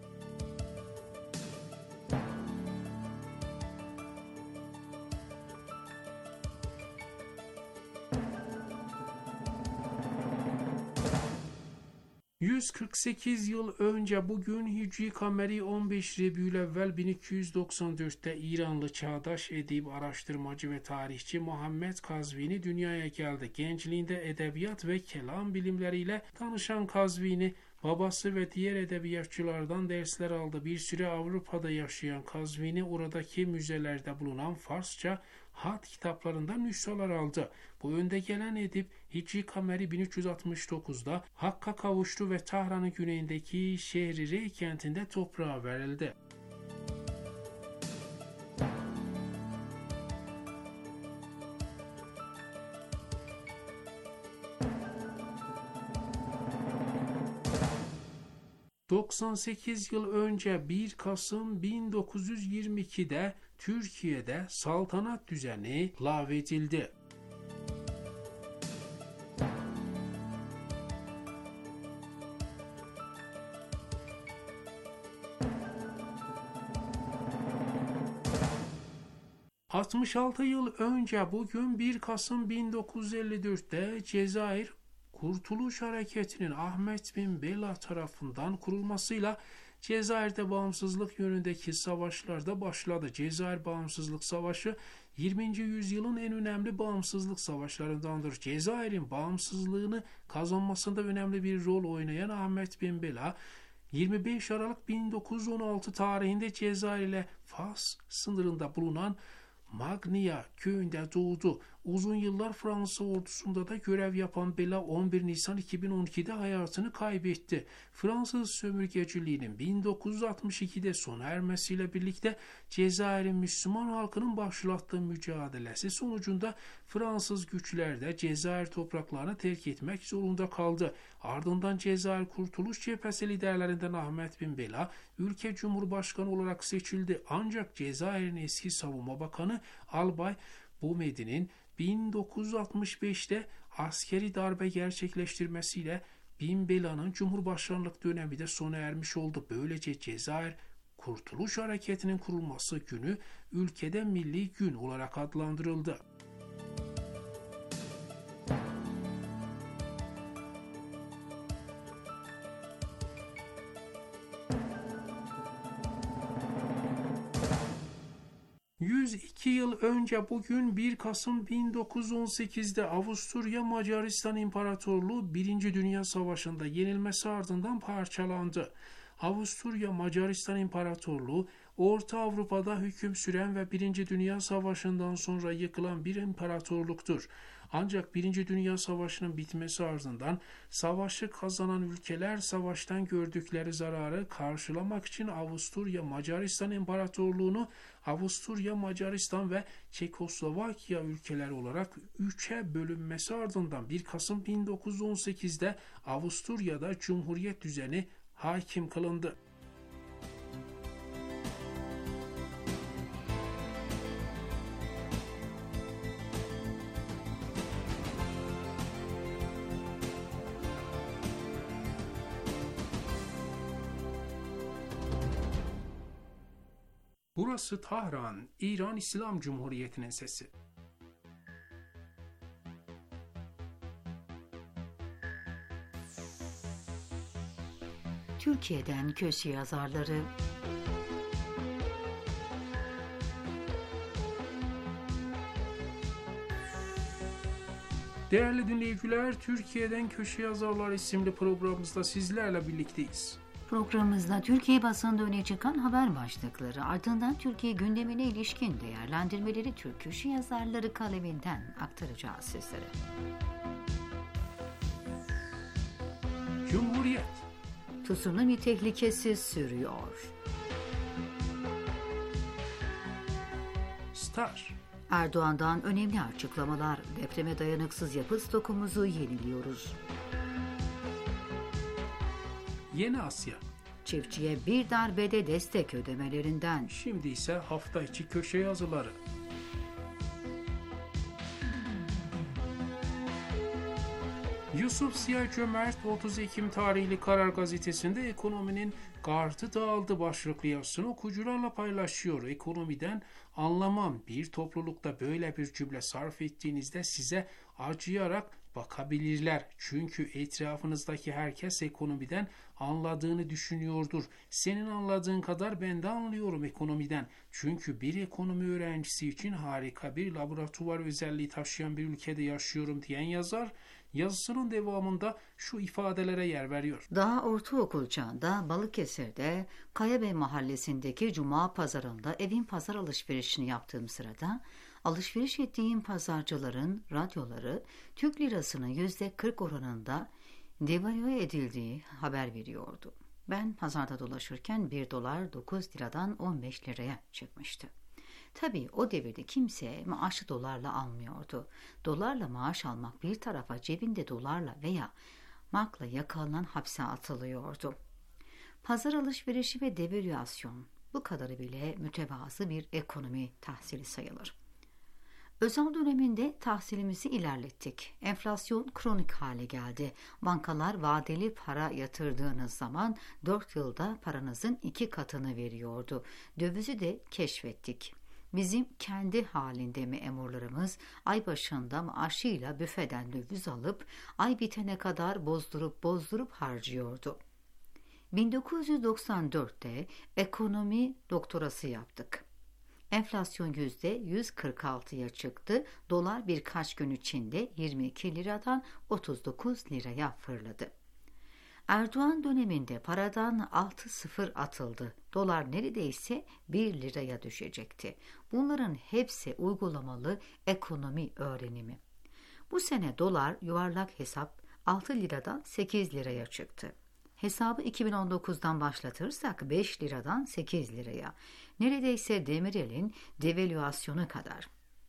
yüz kırk sekiz yıl önce bugün Hicri Kameri on beş Rebiyülevvel bin iki yüz doksan dört'te İranlı çağdaş edip araştırmacı ve tarihçi Muhammed Kazvini dünyaya geldi. Gençliğinde edebiyat ve kelam bilimleriyle tanışan Kazvini, babası ve diğer edebiyatçılardan dersler aldı. Bir süre Avrupa'da yaşayan Kazvini oradaki müzelerde bulunan Farsça hat kitaplarından nüshalar aldı. Bu önde gelen edip Hicri Kameri bin üç yüz altmış dokuz'da Hakk'a kavuştu ve Tahran'ın güneyindeki şehri Rey kentinde toprağa verildi. doksan sekiz yıl önce bir Kasım bin dokuz yüz yirmi iki'de Türkiye'de saltanat düzeni lağvedildi. altmış altı yıl önce bugün bir Kasım bin dokuz yüz elli dört'te Cezayir Kurtuluş Hareketi'nin Ahmet bin Bela tarafından kurulmasıyla Cezayir'de bağımsızlık yönündeki savaşlarda başladı. Cezayir Bağımsızlık Savaşı yirminci yüzyılın en önemli bağımsızlık savaşlarındandır. Cezayir'in bağımsızlığını kazanmasında önemli bir rol oynayan Ahmet bin Bela, yirmi beş Aralık bin dokuz yüz on altı tarihinde Cezayir ile Fas sınırında bulunan Magnia köyünde doğdu. Uzun yıllar Fransa ordusunda da görev yapan Bela on bir Nisan iki bin on iki'de hayatını kaybetti. Fransız sömürgeciliğinin bin dokuz yüz altmış iki'de sona ermesiyle birlikte Cezayir'in Müslüman halkının başlattığı mücadelesi sonucunda Fransız güçler de Cezayir topraklarını terk etmek zorunda kaldı. Ardından Cezayir Kurtuluş Cephesi liderlerinden Ahmet bin Bela ülke cumhurbaşkanı olarak seçildi. Ancak Cezayir'in eski savunma bakanı Albay Boumedienne'in bin dokuz yüz altmış beş'te askeri darbe gerçekleştirmesiyle Bin Bela'nın cumhurbaşkanlık dönemi de sona ermiş oldu. Böylece Cezayir Kurtuluş Hareketi'nin kurulması günü ülkede milli gün olarak adlandırıldı. yüz iki yıl önce bugün bir Kasım bin dokuz yüz on sekiz'de Avusturya Macaristan İmparatorluğu birinci Dünya Savaşı'nda yenilmesi ardından parçalandı. Avusturya Macaristan İmparatorluğu Orta Avrupa'da hüküm süren ve birinci Dünya Savaşı'ndan sonra yıkılan bir imparatorluktur. Ancak Birinci Dünya Savaşı'nın bitmesi ardından savaşı kazanan ülkeler savaştan gördükleri zararı karşılamak için Avusturya Macaristan İmparatorluğunu Avusturya, Macaristan ve Çekoslovakya ülkeleri olarak üçe bölünmesi ardından bir Kasım bin dokuz yüz on sekizde Avusturya'da Cumhuriyet düzeni hakim kılındı. Burası Tahran, İran İslam Cumhuriyeti'nin sesi. Türkiye'den köşe yazarları. Değerli dinleyiciler, Türkiye'den Köşe Yazarlar isimli programımızda sizlerle birlikteyiz. Programımızda Türkiye basında öne çıkan haber başlıkları, ardından Türkiye gündemine ilişkin değerlendirmeleri Türk köşe yazarları kaleminden aktaracağız sizlere. Cumhuriyet. Tsunami tehlikesi sürüyor. Star. Erdoğan'dan önemli açıklamalar, depreme dayanıksız yapı stokumuzu yeniliyoruz. Yeni Asya. Çiftçiye bir darbede destek ödemelerinden. Şimdi ise hafta içi köşe yazıları. Yusuf Ziya Cömert otuz Ekim tarihli Karar Gazetesi'nde ekonominin gardı dağıldı başlıklı yazısını okuyucularla paylaşıyor. Ekonomiden anlamam, bir toplulukta böyle bir cümle sarf ettiğinizde size acıyarak bakabilirler. Çünkü etrafınızdaki herkes ekonomiden anladığını düşünüyordur. Senin anladığın kadar ben de anlıyorum ekonomiden. Çünkü bir ekonomi öğrencisi için harika bir laboratuvar özelliği taşıyan bir ülkede yaşıyorum diyen yazar, yazısının devamında şu ifadelere yer veriyor. Daha ortaokul çağında Balıkesir'de Kayabey mahallesindeki Cuma pazarında evin pazar alışverişini yaptığım sırada alışveriş ettiğim pazarcıların radyoları Türk lirasının yüzde kırk oranında devalüe edildiği haber veriyordu. Ben pazarda dolaşırken bir dolar dokuz liradan on beş liraya çıkmıştı. Tabii o devirde kimse maaşı dolarla almıyordu. Dolarla maaş almak bir tarafa, cebinde dolarla veya markla yakalanan hapse atılıyordu. Pazar alışverişi ve devalüasyon, bu kadarı bile mütevazı bir ekonomi tahsili sayılır. Özal döneminde tahsilimizi ilerlettik. Enflasyon kronik hale geldi. Bankalar vadeli para yatırdığınız zaman dört yılda paranızın iki katını veriyordu. Dövizi de keşfettik. Bizim kendi halinde memurlarımız ay başında maaşıyla büfeden döviz alıp ay bitene kadar bozdurup bozdurup harcıyordu. bin dokuz yüz doksan dörtte ekonomi doktorası yaptık. Enflasyon yüzde yüz kırk altıya çıktı. Dolar birkaç gün içinde yirmi iki liradan otuz dokuz liraya fırladı. Erdoğan döneminde paradan altı sıfır atıldı. Dolar neredeyse bir liraya düşecekti. Bunların hepsi uygulamalı ekonomi öğrenimi. Bu sene dolar yuvarlak hesap altı liradan sekiz liraya çıktı. Hesabı iki bin on dokuzdan başlatırsak beş liradan sekiz liraya. Neredeyse Demirel'in devalüasyonu kadar.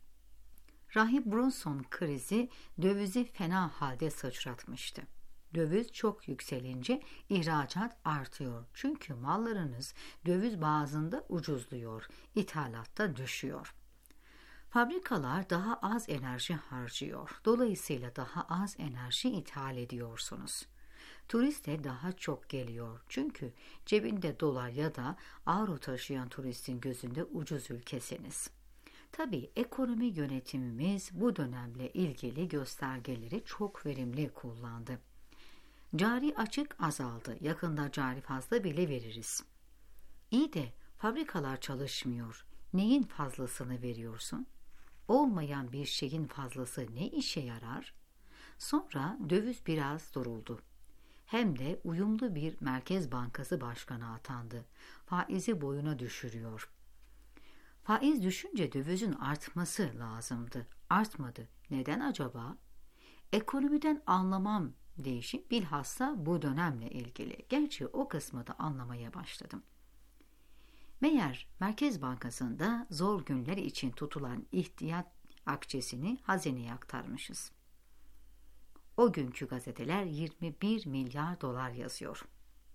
Rahip Brunson krizi dövizi fena halde sıçratmıştı. Döviz çok yükselince ihracat artıyor. Çünkü mallarınız döviz bazında ucuzluyor, ithalatta düşüyor. Fabrikalar daha az enerji harcıyor. Dolayısıyla daha az enerji ithal ediyorsunuz. Turist de daha çok geliyor. Çünkü cebinde dolar ya da avro taşıyan turistin gözünde ucuz ülkesiniz. Tabii ekonomi yönetimimiz bu dönemle ilgili göstergeleri çok verimli kullandı. Cari açık azaldı. Yakında cari fazla bile veririz. İyi de fabrikalar çalışmıyor. Neyin fazlasını veriyorsun? Olmayan bir şeyin fazlası ne işe yarar? Sonra döviz biraz duruldu. Hem de uyumlu bir Merkez Bankası Başkanı atandı. Faizi boyuna düşürüyor. Faiz düşünce dövizin artması lazımdı. artmadı. Neden acaba? Ekonomiden anlamam değişim bilhassa bu dönemle ilgili. Gerçi o kısmı da anlamaya başladım. Meğer Merkez Bankası'nda zor günler için tutulan ihtiyat akçesini hazineye aktarmışız. O günkü gazeteler yirmi bir milyar dolar yazıyor.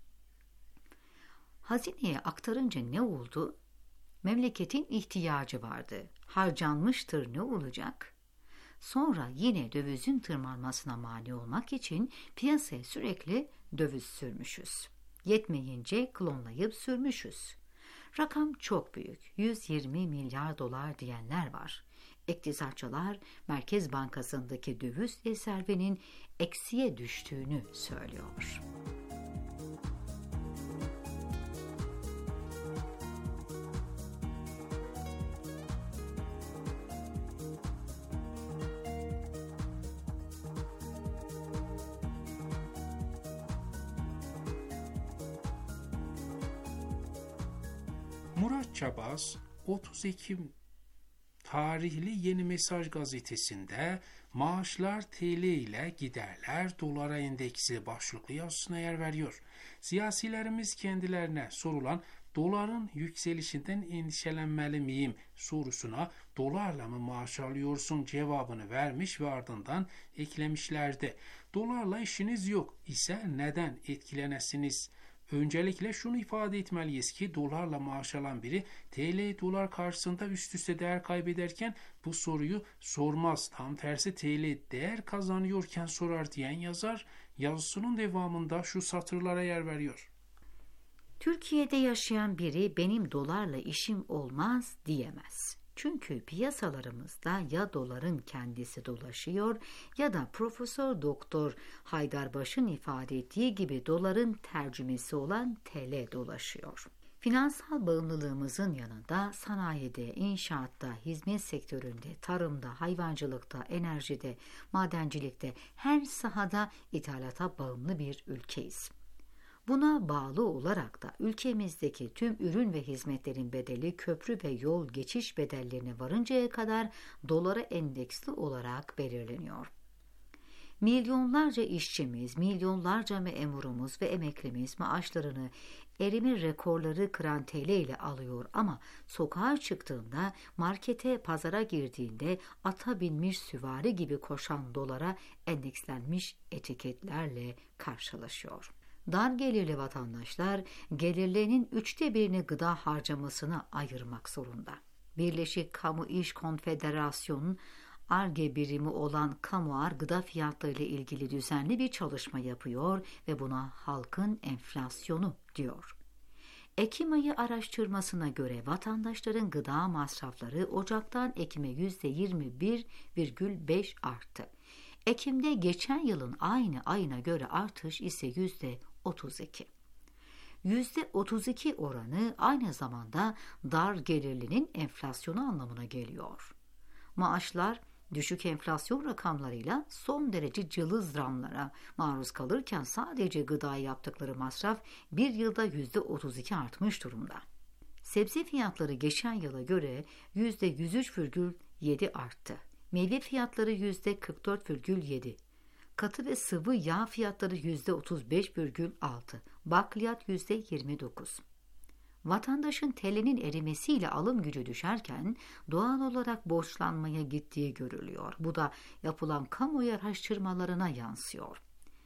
Hazineye aktarınca ne oldu? Memleketin ihtiyacı vardı. Harcanmıştır, ne olacak? Sonra yine dövizin tırmanmasına mani olmak için piyasaya sürekli döviz sürmüşüz. Yetmeyince klonlayıp sürmüşüz. Rakam çok büyük. yüz yirmi milyar dolar diyenler var. İktisatçılar Merkez Bankası'ndaki döviz rezervinin eksiye düştüğünü söylüyor. Murat Çabaz otuz Ekim tarihli Yeni Mesaj gazetesinde maaşlar T L ile giderler dolara endeksli başlıklı yazısına yer veriyor. Siyasilerimiz kendilerine sorulan doların yükselişinden endişelenmeli miyim sorusuna dolarla mı maaş alıyorsun cevabını vermiş ve ardından eklemişlerdi. Dolarla işiniz yok ise neden etkilenesiniz? Öncelikle şunu ifade etmeliyiz ki dolarla maaş alan biri T L dolar karşısında üst üste değer kaybederken bu soruyu sormaz. Tam tersi T L değer kazanıyorken sorar diyen yazar yazısının devamında şu satırlara yer veriyor. Türkiye'de yaşayan biri benim dolarla işim olmaz diyemez. Çünkü piyasalarımızda ya doların kendisi dolaşıyor ya da Profesör Doktor Haydarbaş'ın ifade ettiği gibi doların tercümesi olan T L dolaşıyor. Finansal bağımlılığımızın yanında sanayide, inşaatta, hizmet sektöründe, tarımda, hayvancılıkta, enerjide, madencilikte her sahada ithalata bağımlı bir ülkeyiz. Buna bağlı olarak da ülkemizdeki tüm ürün ve hizmetlerin bedeli köprü ve yol geçiş bedellerine varıncaya kadar dolara endeksli olarak belirleniyor. Milyonlarca işçimiz, milyonlarca memurumuz ve emeklimiz maaşlarını erime rekorları kıran T L ile alıyor ama sokağa çıktığında, markete, pazara girdiğinde ata binmiş süvari gibi koşan dolara endekslenmiş etiketlerle karşılaşıyor. Dar gelirli vatandaşlar gelirlerinin üçte birini gıda harcamasına ayırmak zorunda. Birleşik Kamu İş Konfederasyonu'nun Ar-Ge birimi olan Kamuar gıda fiyatları ile ilgili düzenli bir çalışma yapıyor ve buna halkın enflasyonu diyor. Ekim ayı araştırmasına göre vatandaşların gıda masrafları Ocak'tan Ekim'e yüzde yirmi bir virgül beş arttı. Ekim'de geçen yılın aynı ayına göre artış ise yüzde otuz iki. yüzde otuz iki oranı aynı zamanda dar gelirlinin enflasyonu anlamına geliyor. Maaşlar düşük enflasyon rakamlarıyla son derece cılız zamlara maruz kalırken sadece gıdaya yaptıkları masraf bir yılda yüzde otuz iki artmış durumda. Sebze fiyatları geçen yıla göre yüzde yüz üç virgül yedi arttı. Meyve fiyatları yüzde kırk dört virgül yedi. Katı ve sıvı yağ fiyatları yüzde otuz beş virgül altı. Bakliyat yüzde yirmi dokuz. Vatandaşın T L'nin erimesiyle alım gücü düşerken doğal olarak borçlanmaya gittiği görülüyor. Bu da yapılan kamuoyu araştırmalarına yansıyor.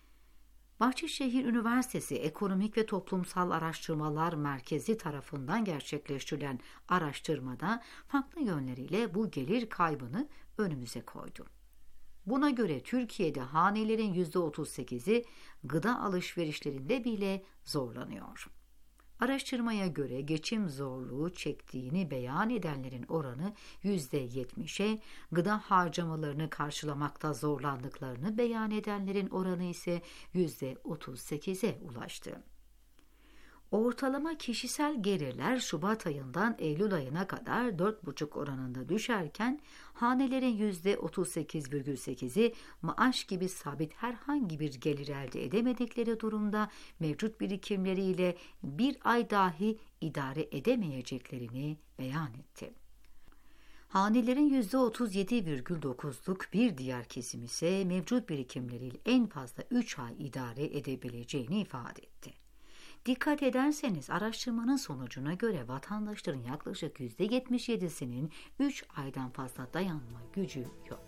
Bahçeşehir Üniversitesi Ekonomik ve Toplumsal Araştırmalar Merkezi tarafından gerçekleştirilen araştırmada farklı yönleriyle bu gelir kaybını önümüze koydu. Buna göre Türkiye'de hanelerin yüzde otuz sekizi gıda alışverişlerinde bile zorlanıyor. Araştırmaya göre geçim zorluğu çektiğini beyan edenlerin oranı yüzde yetmişe, gıda harcamalarını karşılamakta zorlandıklarını beyan edenlerin oranı ise yüzde otuz sekize ulaştı. Ortalama kişisel gelirler Şubat ayından Eylül ayına kadar dört buçuk oranında düşerken hanelerin yüzde otuz sekiz virgül sekizi maaş gibi sabit herhangi bir gelir elde edemedikleri durumda mevcut birikimleriyle bir ay dahi idare edemeyeceklerini beyan etti. Hanelerin yüzde otuz yedi virgül dokuzluk bir diğer kesim ise mevcut birikimleriyle en fazla üç ay idare edebileceğini ifade etti. Dikkat ederseniz araştırmanın sonucuna göre vatandaşların yaklaşık yüzde yetmiş yedisinin üç aydan fazla dayanma gücü yok.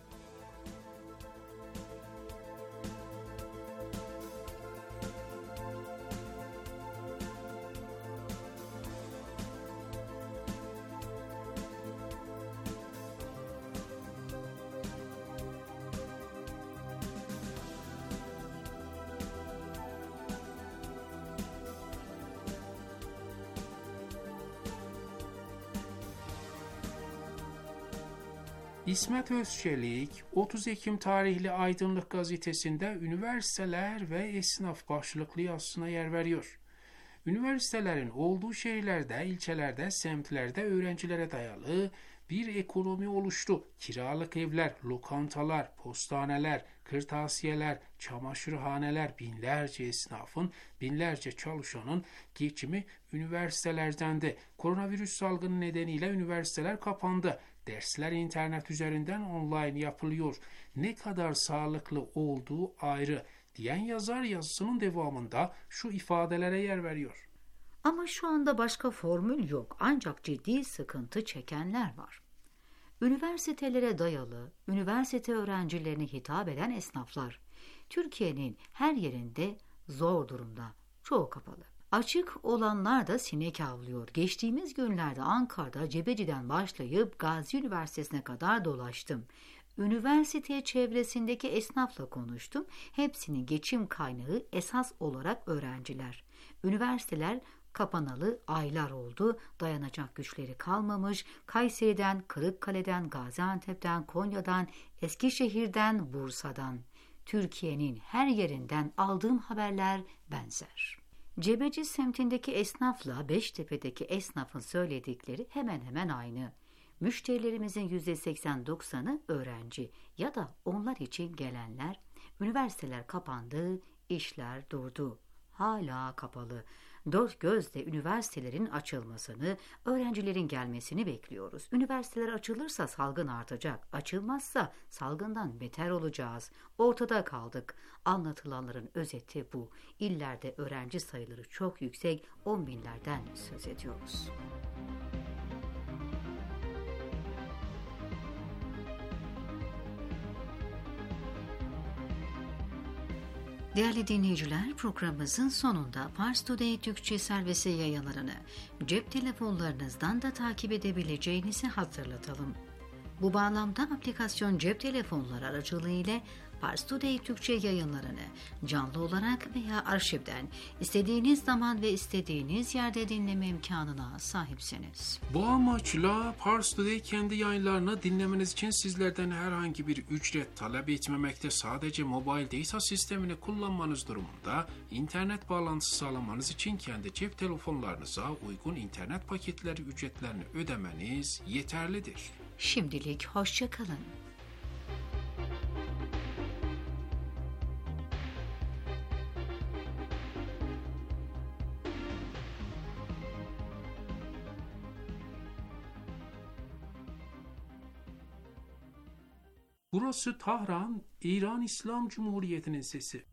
İsmet Özçelik, otuz Ekim tarihli Aydınlık gazetesinde üniversiteler ve esnaf başlıklı yazısına yer veriyor. Üniversitelerin olduğu şehirlerde, ilçelerde, semtlerde öğrencilere dayalı bir ekonomi oluştu. Kiralık evler, lokantalar, postaneler, kırtasiyeler, çamaşırhaneler, binlerce esnafın, binlerce çalışanın geçimi üniversitelerdendi. Koronavirüs salgını nedeniyle üniversiteler kapandı. Dersler internet üzerinden online yapılıyor. Ne kadar sağlıklı olduğu ayrı diyen yazar yazısının devamında şu ifadelere yer veriyor. Ama şu anda başka formül yok, ancak ciddi sıkıntı çekenler var. Üniversitelere dayalı, üniversite öğrencilerine hitap eden esnaflar, Türkiye'nin her yerinde zor durumda, çoğu kapalı. Açık olanlar da sinek avlıyor. Geçtiğimiz günlerde Ankara'da Cebeci'den başlayıp Gazi Üniversitesi'ne kadar dolaştım. Üniversite çevresindeki esnafla konuştum. Hepsinin geçim kaynağı esas olarak öğrenciler. Üniversiteler kapanalı aylar oldu. Dayanacak güçleri kalmamış. Kayseri'den, Kırıkkale'den, Gaziantep'ten, Konya'dan, Eskişehir'den, Bursa'dan. Türkiye'nin her yerinden aldığım haberler benzer. Cebeci semtindeki esnafla Beştepe'deki esnafın söyledikleri hemen hemen aynı. Müşterilerimizin yüzde seksen doksanı öğrenci ya da onlar için gelenler. Üniversiteler kapandı, işler durdu. Hala kapalı. Dört gözle üniversitelerin açılmasını, öğrencilerin gelmesini bekliyoruz. Üniversiteler açılırsa salgın artacak. Açılmazsa salgından beter olacağız. Ortada kaldık. Anlatılanların özeti bu. İllerde öğrenci sayıları çok yüksek, on binlerden söz ediyoruz. Değerli dinleyiciler, programımızın sonunda Pars Today Türkçe servisi yayınlarını cep telefonlarınızdan da takip edebileceğinizi hatırlatalım. Bu bağlamda aplikasyon cep telefonları aracılığıyla Pars Today Türkçe yayınlarını canlı olarak veya arşivden istediğiniz zaman ve istediğiniz yerde dinleme imkanına sahipsiniz. Bu amaçla Pars Today kendi yayınlarını dinlemeniz için sizlerden herhangi bir ücret talep etmemekte. Sadece mobil data sistemini kullanmanız durumunda internet bağlantısı sağlamanız için kendi cep telefonlarınıza uygun internet paketleri ücretlerini ödemeniz yeterlidir. Şimdilik hoşça kalın. Burası Tahran, İran İslam Cumhuriyeti'nin sesi.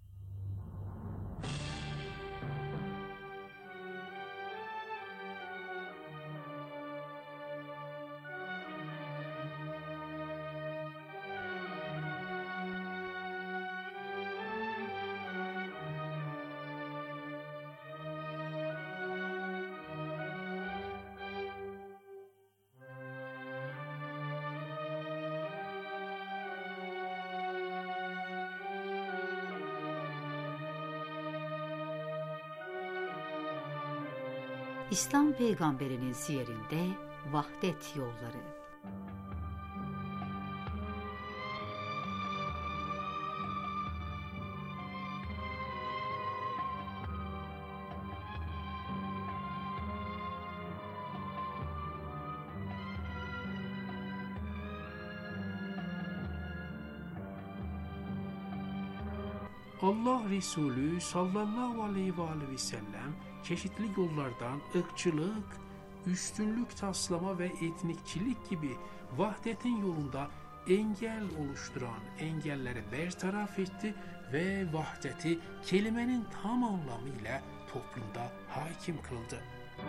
İslam peygamberinin siyerinde vahdet yolları. Allah Resulü sallallahu aleyhi ve aleyhi ve sellem çeşitli yollardan ırkçılık, üstünlük taslama ve etnikçilik gibi vahdetin yolunda engel oluşturan engelleri bertaraf etti ve vahdeti kelimenin tam anlamıyla toplumda hakim kıldı.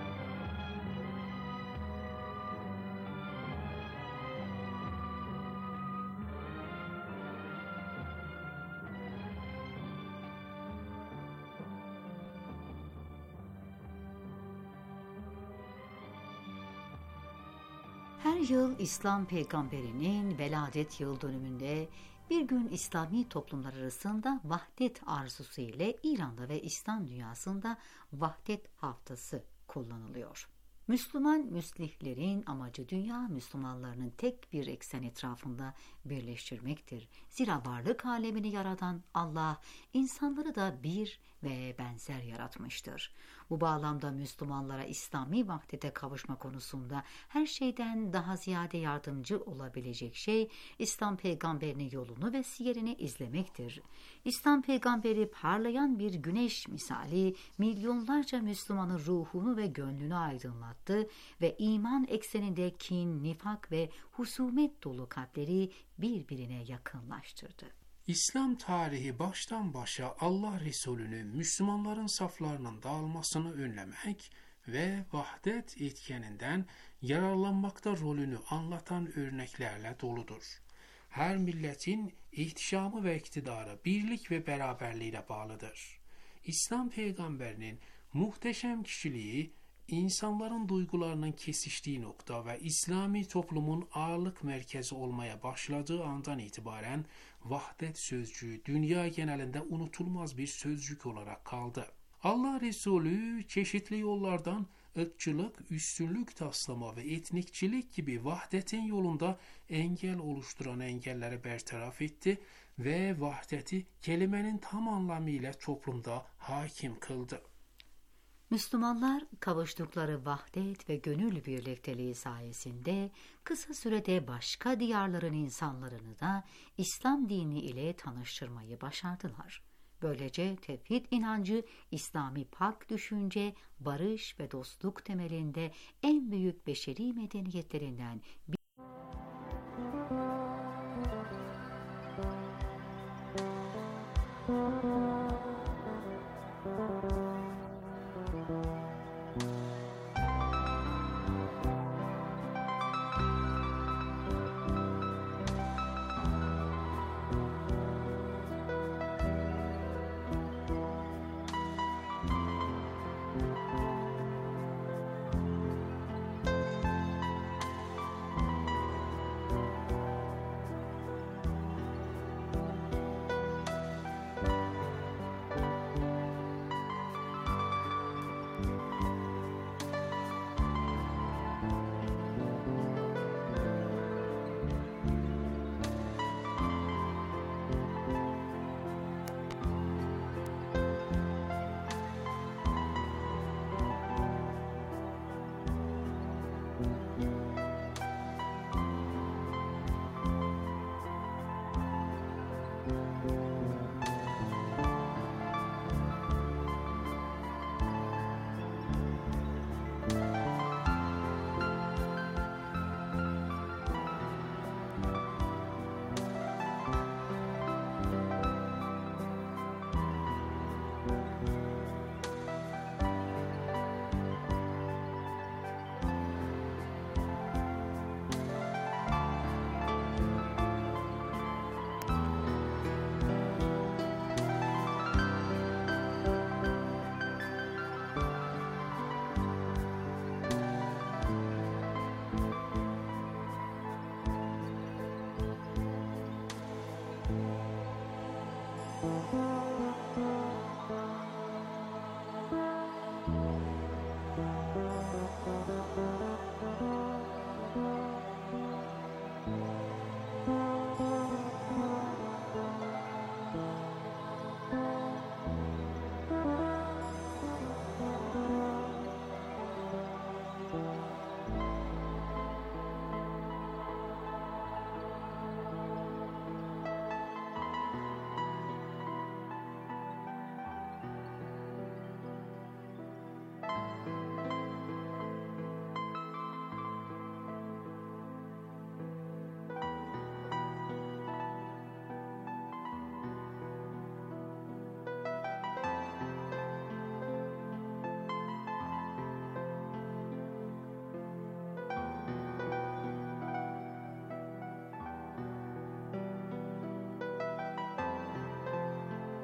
Her yıl İslam peygamberinin veladet yıl dönümünde bir gün İslami toplumlar arasında vahdet arzusu ile İran'da ve İslam dünyasında vahdet haftası kullanılıyor. Müslüman müslihlerin amacı dünya Müslümanlarının tek bir eksen etrafında birleştirmektir. Zira varlık alemini yaratan Allah insanları da bir ve benzer yaratmıştır. Bu bağlamda Müslümanlara İslami vahdete kavuşma konusunda her şeyden daha ziyade yardımcı olabilecek şey İslam peygamberinin yolunu ve siyerini izlemektir. İslam peygamberi parlayan bir güneş misali milyonlarca Müslümanın ruhunu ve gönlünü aydınlattı ve iman ekseninde kin, nifak ve husumet dolu kalpleri birbirine yakınlaştırdı. İslam tarihi baştan başa Allah Resulü'nü Müslümanların saflarının dağılmasını önlemek ve vahdet etkeninden yararlanmakta rolünü anlatan örneklerle doludur. Her milletin ihtişamı ve iktidarı birlik ve beraberliğine bağlıdır. İslam peygamberinin muhteşem kişiliği, insanların duygularının kesiştiği nokta ve İslami toplumun ağırlık merkezi olmaya başladığı andan itibaren vahdet sözcüğü dünya genelinde unutulmaz bir sözcük olarak kaldı. Allah Resulü çeşitli yollardan ırkçılık, üstünlük taslama ve etnikçilik gibi vahdetin yolunda engel oluşturan engelleri bertaraf etti ve vahdeti kelimenin tam anlamıyla toplumda hakim kıldı. Müslümanlar kavuştukları vahdet ve gönül birlikteliği sayesinde kısa sürede başka diyarların insanlarını da İslam dini ile tanıştırmayı başardılar. Böylece tevhid inancı, İslami pak düşünce, barış ve dostluk temelinde en büyük beşeri medeniyetlerinden bir